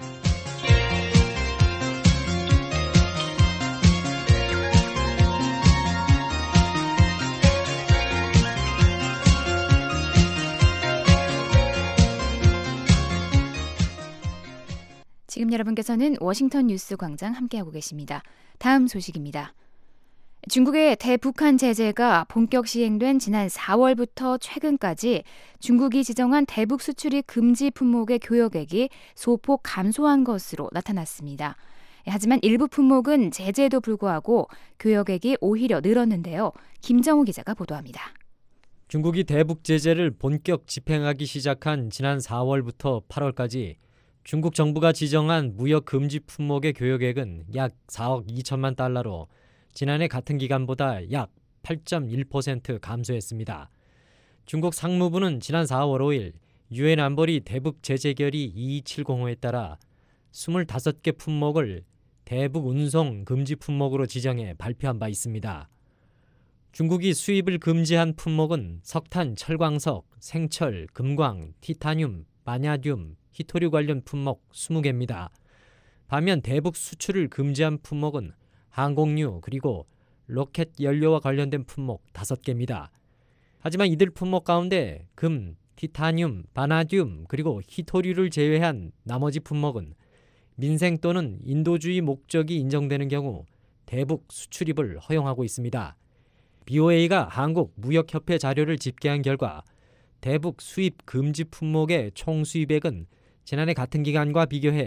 지금 여러분께서는 워싱턴 뉴스 광장 함께하고 계십니다. 다음 소식입니다. 중국의 대북한 제재가 본격 시행된 지난 사월부터 최근까지 중국이 지정한 대북 수출입 금지 품목의 교역액이 소폭 감소한 것으로 나타났습니다. 하지만 일부 품목은 제재에도 불구하고 교역액이 오히려 늘었는데요. 김정우 기자가 보도합니다. 중국이 대북 제재를 본격 집행하기 시작한 지난 사월부터 팔월까지 중국 정부가 지정한 무역 금지 품목의 교역액은 약 사억 이천만 달러로 지난해 같은 기간보다 약 팔 점 일 퍼센트 감소했습니다. 중국 상무부는 지난 사월 오일 유엔 안보리 대북 제재 결의 이이칠공호에 따라 스물다섯 개 품목을 대북 운송 금지 품목으로 지정해 발표한 바 있습니다. 중국이 수입을 금지한 품목은 석탄, 철광석, 생철, 금광, 티타늄, 바냐듐, 히토류 관련 품목 이십 개입니다. 반면 대북 수출을 금지한 품목은 항공유 그리고 로켓 연료와 관련된 품목 다섯 개입니다. 하지만 이들 품목 가운데 금, 티타늄, 바나듐 그리고 히토류를 제외한 나머지 품목은 민생 또는 인도주의 목적이 인정되는 경우 대북 수출입을 허용하고 있습니다. 브이오에이가 한국무역협회 자료를 집계한 결과 대북 수입 금지 품목의 총 수입액은 지난해 같은 기간과 비교해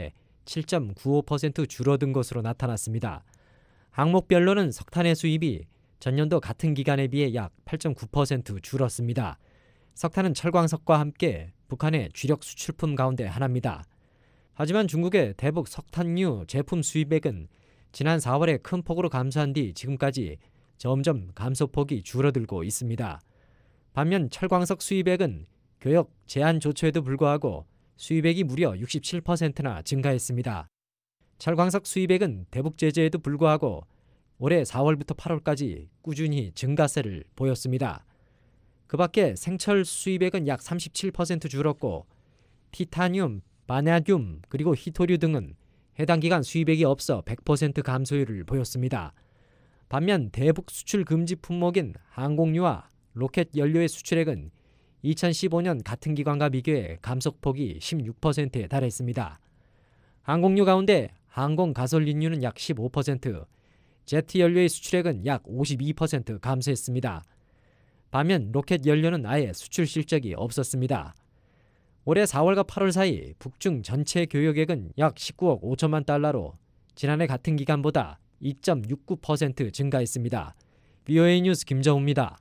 칠 점 구오 퍼센트 줄어든 것으로 나타났습니다. 항목별로는 석탄의 수입이 전년도 같은 기간에 비해 약 팔 점 구 퍼센트 줄었습니다. 석탄은 철광석과 함께 북한의 주력 수출품 가운데 하나입니다. 하지만 중국의 대북 석탄류 제품 수입액은 지난 사월에 큰 폭으로 감소한 뒤 지금까지 점점 감소폭이 줄어들고 있습니다. 반면 철광석 수입액은 교역 제한 조처에도 불구하고 수입액이 무려 육십칠 퍼센트나 증가했습니다. 철광석 수입액은 대북 제재에도 불구하고 올해 사월부터 팔월까지 꾸준히 증가세를 보였습니다. 그 밖에 생철 수입액은 약 삼십칠 퍼센트 줄었고 티타늄, 바나듐 그리고 히토류 등은 해당 기간 수입액이 없어 백 퍼센트 감소율을 보였습니다. 반면 대북 수출 금지 품목인 항공유와 로켓 연료의 수출액은 이천십오 년 같은 기간과 비교해 감소폭이 십육 퍼센트에 달했습니다. 항공유 가운데 항공 가솔린유는 약 십오 퍼센트, 제트 연료의 수출액은 약 오십이 퍼센트 감소했습니다. 반면 로켓 연료는 아예 수출 실적이 없었습니다. 올해 사월과 팔월 사이 북중 전체 교역액은 약 십구억 오천만 달러로 지난해 같은 기간보다 이 점 육구 퍼센트 증가했습니다. 비오에이 뉴스 김정우입니다.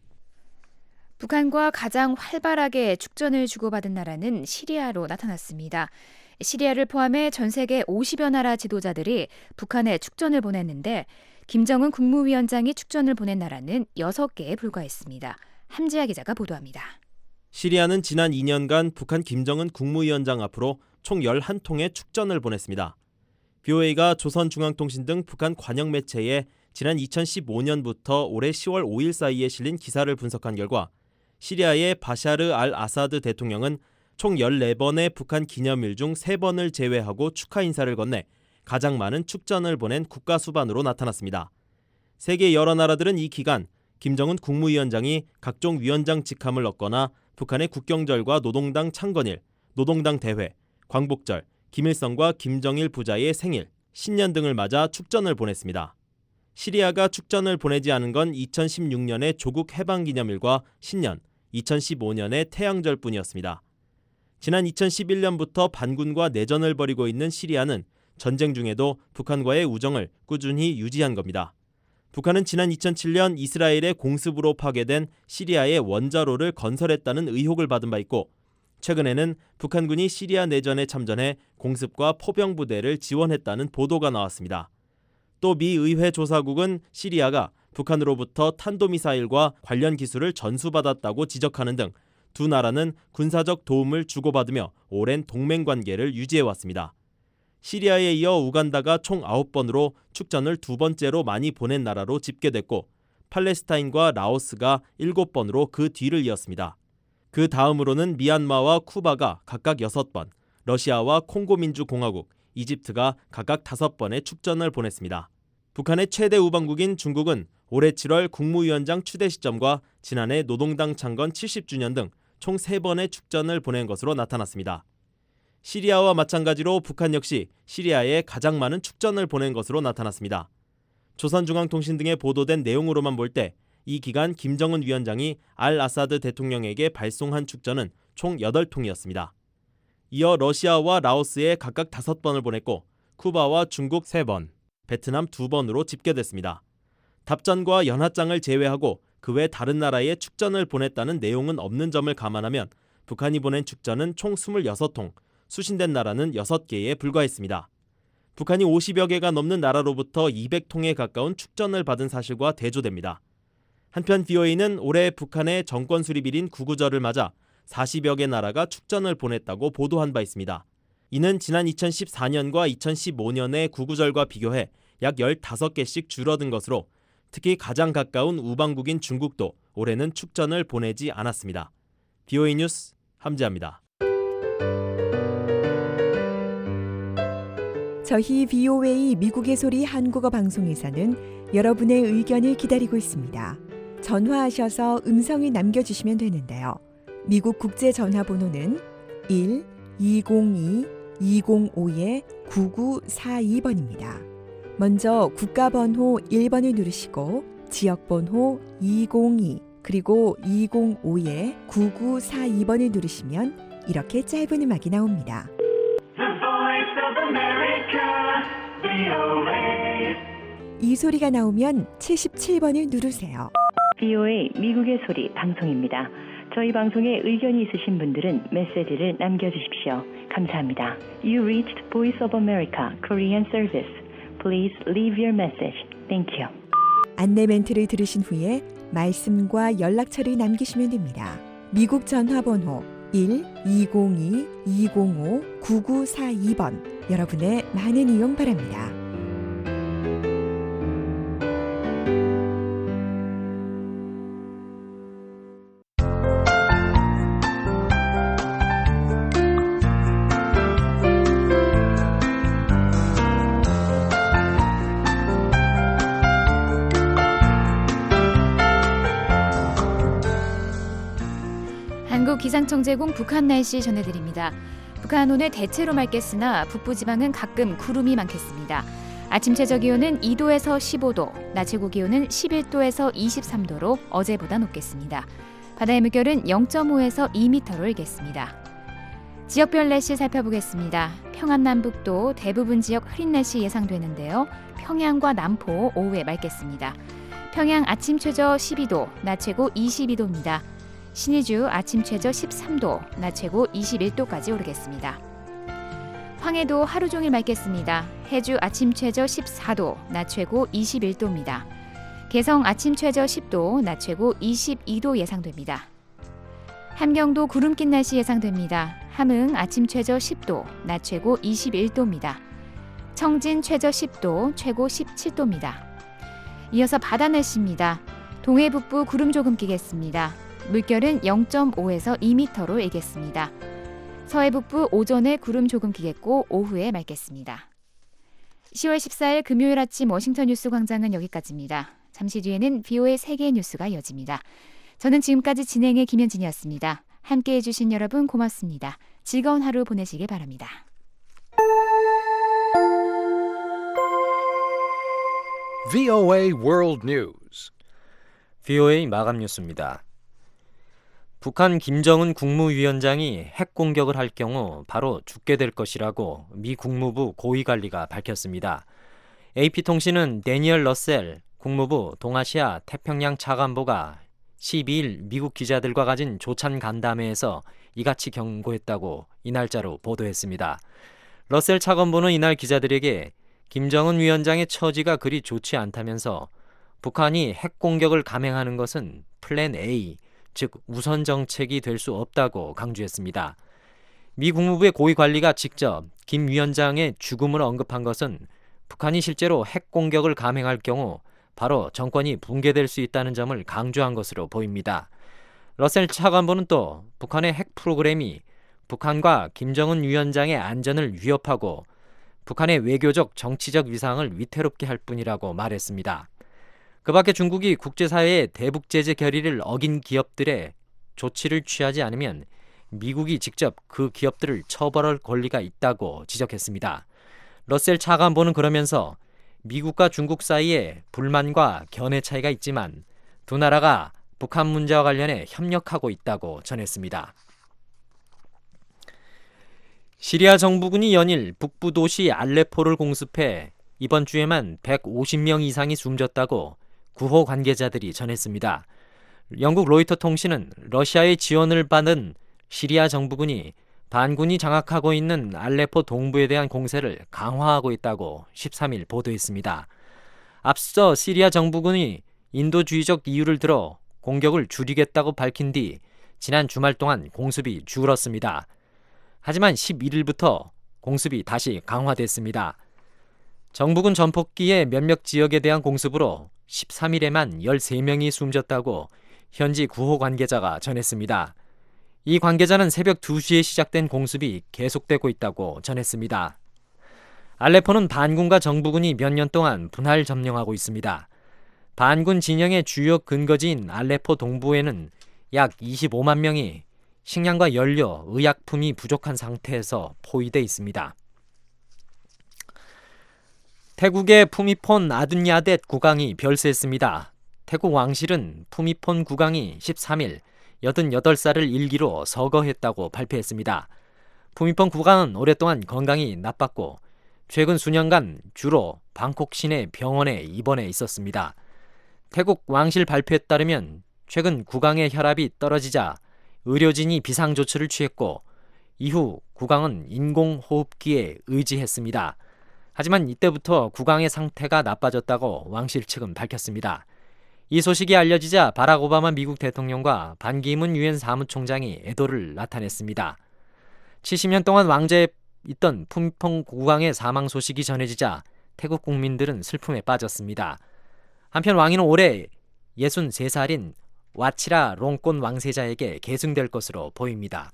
북한과 가장 활발하게 축전을 주고받은 나라는 시리아로 나타났습니다. 시리아를 포함해 전 세계 오십여 나라 지도자들이 북한에 축전을 보냈는데 김정은 국무위원장이 축전을 보낸 나라는 여섯 개에 불과했습니다. 함지아 기자가 보도합니다. 시리아는 지난 이 년간 북한 김정은 국무위원장 앞으로 총 열한 통의 축전을 보냈습니다. 비오에이가 조선중앙통신 등 북한 관영 매체에 지난 이천십오 년부터 올해 시월 오일 사이에 실린 기사를 분석한 결과 시리아의 바샤르 알 아사드 대통령은 총 열네 번의 북한 기념일 중 세 번을 제외하고 축하 인사를 건네 가장 많은 축전을 보낸 국가 수반으로 나타났습니다. 세계 여러 나라들은 이 기간 김정은 국무위원장이 각종 위원장 직함을 얻거나 북한의 국경절과 노동당 창건일, 노동당 대회, 광복절, 김일성과 김정일 부자의 생일, 신년 등을 맞아 축전을 보냈습니다. 시리아가 축전을 보내지 않은 건 이천십육 년의 조국 해방기념일과 신년, 이천십오 년의 태양절뿐이었습니다. 지난 이천십일 년부터 반군과 내전을 벌이고 있는 시리아는 전쟁 중에도 북한과의 우정을 꾸준히 유지한 겁니다. 북한은 지난 이천칠 년 이스라엘의 공습으로 파괴된 시리아의 원자로를 건설했다는 의혹을 받은 바 있고 최근에는 북한군이 시리아 내전에 참전해 공습과 포병 부대를 지원했다는 보도가 나왔습니다. 또 미 의회 조사국은 시리아가 북한으로부터 탄도미사일과 관련 기술을 전수받았다고 지적하는 등 두 나라는 군사적 도움을 주고받으며 오랜 동맹관계를 유지해왔습니다. 시리아에 이어 우간다가 총 아홉 번으로 축전을 두 번째로 많이 보낸 나라로 집계됐고 팔레스타인과 라오스가 일곱 번으로 그 뒤를 이었습니다. 그 다음으로는 미얀마와 쿠바가 각각 여섯 번, 러시아와 콩고민주공화국, 이집트가 각각 다섯 번의 축전을 보냈습니다. 북한의 최대 우방국인 중국은 올해 칠월 국무위원장 추대 시점과 지난해 노동당 창건 칠십 주년 등 총 세 번의 축전을 보낸 것으로 나타났습니다. 시리아와 마찬가지로 북한 역시 시리아에 가장 많은 축전을 보낸 것으로 나타났습니다. 조선중앙통신 등에 보도된 내용으로만 볼 때 이 기간 김정은 위원장이 알 아사드 대통령에게 발송한 축전은 총 여덟 통이었습니다. 이어 러시아와 라오스에 각각 다섯 번을 보냈고 쿠바와 중국 세 번, 베트남 두 번으로 집계됐습니다. 답전과 연하장을 제외하고 그 외 다른 나라에 축전을 보냈다는 내용은 없는 점을 감안하면 북한이 보낸 축전은 총 이십육 통, 수신된 나라는 여섯 개에 불과했습니다. 북한이 오십여 개가 넘는 나라로부터 이백 통에 가까운 축전을 받은 사실과 대조됩니다. 한편 비오에이는 올해 북한의 정권 수립일인 구구절을 맞아 사십여 개 나라가 축전을 보냈다고 보도한 바 있습니다. 이는 지난 이천십사 년과 이천십오 년의 구구절과 비교해 약 열다섯 개씩 줄어든 것으로 특히 가장 가까운 우방국인 중국도 올해는 축전을 보내지 않았습니다. 비오에이 뉴스 함지아입니다. 저희 비오에이 미국의 소리 한국어 방송에서는 여러분의 의견을 기다리고 있습니다. 전화하셔서 음성을 남겨주시면 되는데요. 미국 국제 전화번호는 일 이공이 이공오 구구사이 번입니다. 먼저 국가번호 일 번을 누르시고 지역번호 이공이 그리고 이공오 구구사이 번을 누르시면 이렇게 짧은 음악이 나옵니다. The Voice of America. 이 소리가 나오면 칠십칠 번을 누르세요. 브이오에이 미국의 소리 방송입니다. 저희 방송에 의견이 있으신 분들은 메시지를 남겨주십시오. 감사합니다. You reached Voice of America Korean Service. Please leave your message. Thank you. 안내 멘트를 들으신 후에 말씀과 연락처를 남기시면 됩니다. 미국 전화번호 일 이공이 이공오 구구사이 번 여러분의 많은 이용 바랍니다. 기상청제공 북한 날씨 전해드립니다. 북한 오늘 대체로 맑겠으나 북부지방은 가끔 구름이 많겠습니다. 아침 최저기온은 이 도에서 십오 도, 낮 최고기온은 십일 도에서 이십삼 도로 어제보다 높겠습니다. 바다의 물결은 영 점 오에서 이 미터로 일겠습니다. 지역별 날씨 살펴보겠습니다. 평안남북도 대부분 지역 흐린 날씨 예상되는데요. 평양과 남포 오후에 맑겠습니다. 평양 아침 최저 십이 도, 낮 최고 이십이 도입니다. 신의주 아침 최저 십삼 도, 낮 최고 이십일 도까지 오르겠습니다. 황해도 하루 종일 맑겠습니다. 해주 아침 최저 십사 도, 낮 최고 이십일 도입니다. 개성 아침 최저 십 도, 낮 최고 이십이 도 예상됩니다. 함경도 구름 낀 날씨 예상됩니다. 함흥 아침 최저 십 도, 낮 최고 이십일 도입니다. 청진 최저 십 도, 최고 십칠 도입니다. 이어서 바다 날씨입니다. 동해 북부 구름 조금 끼겠습니다. 물결은 영 점 오에서 이 미터로 일겠습니다. 서해 북부 오전에 구름 조금 끼겠고 오후에 맑겠습니다. 시월 십사일 금요일 아침 워싱턴 뉴스 광장은 여기까지입니다. 잠시 뒤에는 브이오에이 세계 뉴스가 이어집니다. 저는 지금까지 진행의 김현진이었습니다. 함께해 주신 여러분 고맙습니다. 즐거운 하루 보내시길 바랍니다. 브이오에이 World News. 브이오에이 마감 뉴스입니다. 북한 김정은 국무위원장이 핵 공격을 할 경우 바로 죽게 될 것이라고 미 국무부 고위관리가 밝혔습니다. 에이피통신은 데니얼 러셀 국무부 동아시아 태평양 차관보가 십이일 미국 기자들과 가진 조찬 간담회에서 이같이 경고했다고 이 날짜로 보도했습니다. 러셀 차관보는 이날 기자들에게 김정은 위원장의 처지가 그리 좋지 않다면서 북한이 핵 공격을 감행하는 것은 플랜 A, 즉 우선 정책이 될 수 없다고 강조했습니다. 미 국무부의 고위 관리가 직접 김 위원장의 죽음을 언급한 것은 북한이 실제로 핵 공격을 감행할 경우 바로 정권이 붕괴될 수 있다는 점을 강조한 것으로 보입니다. 러셀 차관보는 또 북한의 핵 프로그램이 북한과 김정은 위원장의 안전을 위협하고 북한의 외교적 정치적 위상을 위태롭게 할 뿐이라고 말했습니다. 그 밖에 중국이 국제사회의 대북 제재 결의를 어긴 기업들의 조치를 취하지 않으면 미국이 직접 그 기업들을 처벌할 권리가 있다고 지적했습니다. 러셀 차관보는 그러면서 미국과 중국 사이에 불만과 견해 차이가 있지만 두 나라가 북한 문제와 관련해 협력하고 있다고 전했습니다. 시리아 정부군이 연일 북부 도시 알레포를 공습해 이번 주에만 백오십 명 이상이 숨졌다고 구호 관계자들이 전했습니다. 영국 로이터 통신은 러시아의 지원을 받은 시리아 정부군이 반군이 장악하고 있는 알레포 동부에 대한 공세를 강화하고 있다고 십삼일 보도했습니다. 앞서 시리아 정부군이 인도주의적 이유를 들어 공격을 줄이겠다고 밝힌 뒤 지난 주말 동안 공습이 줄었습니다. 하지만 십일일부터 공습이 다시 강화됐습니다. 정부군 전폭기의 몇몇 지역에 대한 공습으로 십삼일에만 열세 명이 숨졌다고 현지 구호 관계자가 전했습니다. 이 관계자는 새벽 두 시에 시작된 공습이 계속되고 있다고 전했습니다. 알레포는 반군과 정부군이 몇 년 동안 분할 점령하고 있습니다. 반군 진영의 주요 근거지인 알레포 동부에는 약 이십오만 명이 식량과 연료, 의약품이 부족한 상태에서 포위돼 있습니다. 태국의 푸미폰 아둔야댓 국왕이 별세했습니다. 태국 왕실은 푸미폰 국왕이 십삼일 여든여덟 살을 일기로 서거했다고 발표했습니다. 푸미폰 국왕은 오랫동안 건강이 나빴고 최근 수년간 주로 방콕 시내 병원에 입원해 있었습니다. 태국 왕실 발표에 따르면 최근 국왕의 혈압이 떨어지자 의료진이 비상조치를 취했고 이후 국왕은 인공호흡기에 의지했습니다. 하지만 이때부터 국왕의 상태가 나빠졌다고 왕실 측은 밝혔습니다. 이 소식이 알려지자 바락 오바마 미국 대통령과 반기문 유엔 사무총장이 애도를 나타냈습니다. 칠십 년 동안 왕좌에 있던 푸미퐁 국왕의 사망 소식이 전해지자 태국 국민들은 슬픔에 빠졌습니다. 한편 왕위는 올해 예순세 살인 와치라 롱꼰 왕세자에게 계승될 것으로 보입니다.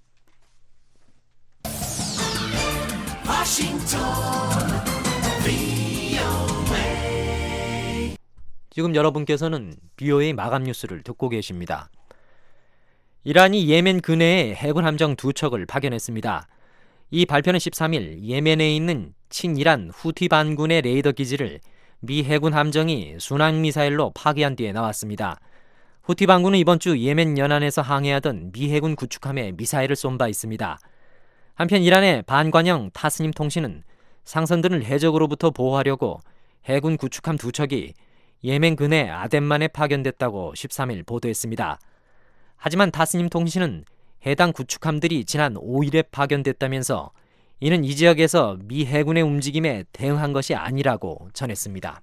지금 여러분께서는 비오에이 마감 뉴스를 듣고 계십니다. 이란이 예멘 근해에 해군 함정 두 척을 파견했습니다. 이 발표는 십삼 일 예멘에 있는 친이란 후티 반군의 레이더 기지를 미 해군 함정이 순항미사일로 파괴한 뒤에 나왔습니다. 후티 반군은 이번 주 예멘 연안에서 항해하던 미 해군 구축함에 미사일을 쏜 바 있습니다. 한편 이란의 반관영 타스님 통신은 상선들을 해적으로부터 보호하려고 해군 구축함 두 척이 예멘 근해 아덴만에 파견됐다고 십삼 일 보도했습니다. 하지만 타스님 통신은 해당 구축함들이 지난 오 일에 파견됐다면서 이는 이 지역에서 미 해군의 움직임에 대응한 것이 아니라고 전했습니다.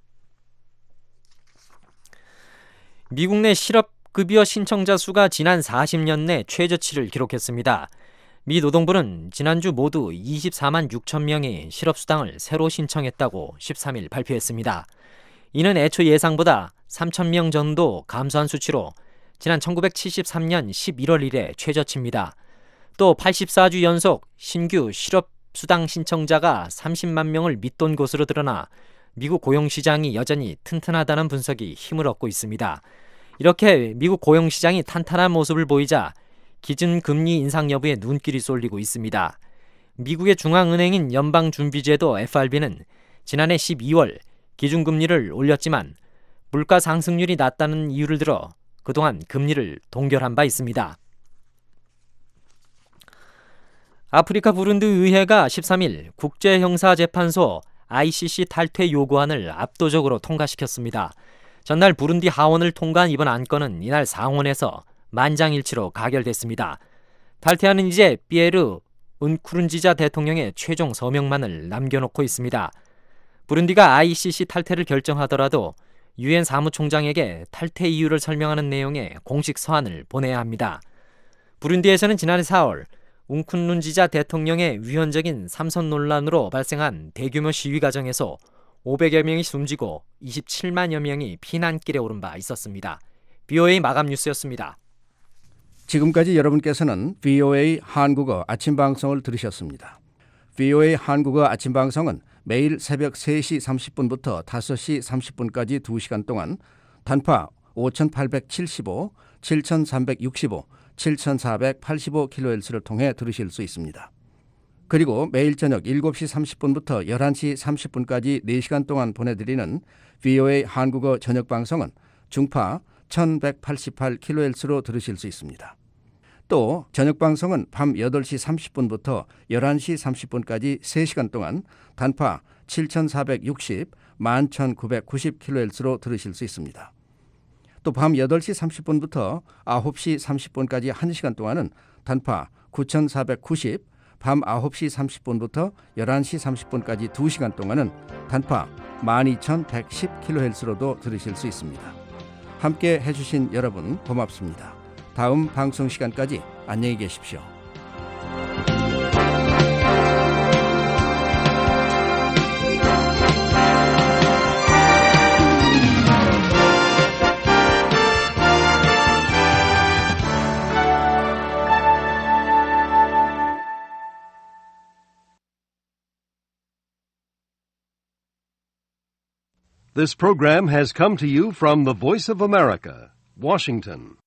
미국 내 실업급여 신청자 수가 지난 사십 년 내 최저치를 기록했습니다. 미 노동부는 지난주 모두 이십사만 육천 명이 실업수당을 새로 신청했다고 십삼 일 발표했습니다. 이는 애초 예상보다 삼천 명 정도 감소한 수치로 지난 천구백칠십삼 년 십일월 일에 최저치입니다. 또 팔십사 주 연속 신규 실업수당 신청자가 삼십만 명을 밑돈 것으로 드러나 미국 고용시장이 여전히 튼튼하다는 분석이 힘을 얻고 있습니다. 이렇게 미국 고용시장이 탄탄한 모습을 보이자 기준금리 인상 여부에 눈길이 쏠리고 있습니다. 미국의 중앙은행인 연방준비제도 에프알비는 지난해 십이월 기준금리를 올렸지만 물가 상승률이 낮다는 이유를 들어 그동안 금리를 동결한 바 있습니다. 아프리카 부룬디 의회가 십삼 일 국제형사재판소 아이씨씨 탈퇴 요구안을 압도적으로 통과시켰습니다. 전날 부룬디 하원을 통과한 이번 안건은 이날 상원에서 만장일치로 가결됐습니다. 탈퇴안은 이제 피에르 은쿠룬지자 대통령의 최종 서명만을 남겨놓고 있습니다. 부룬디가 아이씨씨 탈퇴를 결정하더라도 유엔 사무총장에게 탈퇴 이유를 설명하는 내용의 공식 서한을 보내야 합니다. 부룬디에서는 지난해 사월 은쿠룬지자 대통령의 위헌적인 삼선 논란으로 발생한 대규모 시위 과정에서 오백여 명이 숨지고 이십칠만여 명이 피난길에 오른 바 있었습니다. 비오에이 마감 뉴스였습니다. 지금까지 여러분께서는 비오에이 한국어 아침 방송을 들으셨습니다. 비오에이 한국어 아침 방송은 매일 새벽 세 시 삼십 분부터 다섯 시 삼십 분까지 두 시간 동안 단파 오천팔백칠십오, 칠천삼백육십오, 칠천사백팔십오 킬로헤르츠를 통해 들으실 수 있습니다. 그리고 매일 저녁 일곱 시 삼십 분부터 열한 시 삼십 분까지 네 시간 동안 보내드리는 비오에이 한국어 저녁 방송은 중파 천백팔십팔 킬로헤르츠로 들으실 수 있습니다. 또 저녁 방송은 밤 여덟 시 삼십 분부터 열한 시 삼십 분까지 세 시간 동안 단파 칠천사백육십, 만 천구백구십 킬로헤르츠로 들으실 수 있습니다. 또 밤 여덟 시 삼십 분부터 아홉 시 삼십 분까지 한 시간 동안은 단파 구천사백구십, 밤 아홉 시 삼십 분부터 열한 시 삼십 분까지 두 시간 동안은 단파 만 이천백십 킬로헤르츠로도 들으실 수 있습니다. 함께 해주신 여러분 고맙습니다. 다음 방송 시간까지 안녕히 계십시오. This program has come to you from the Voice of America, Washington.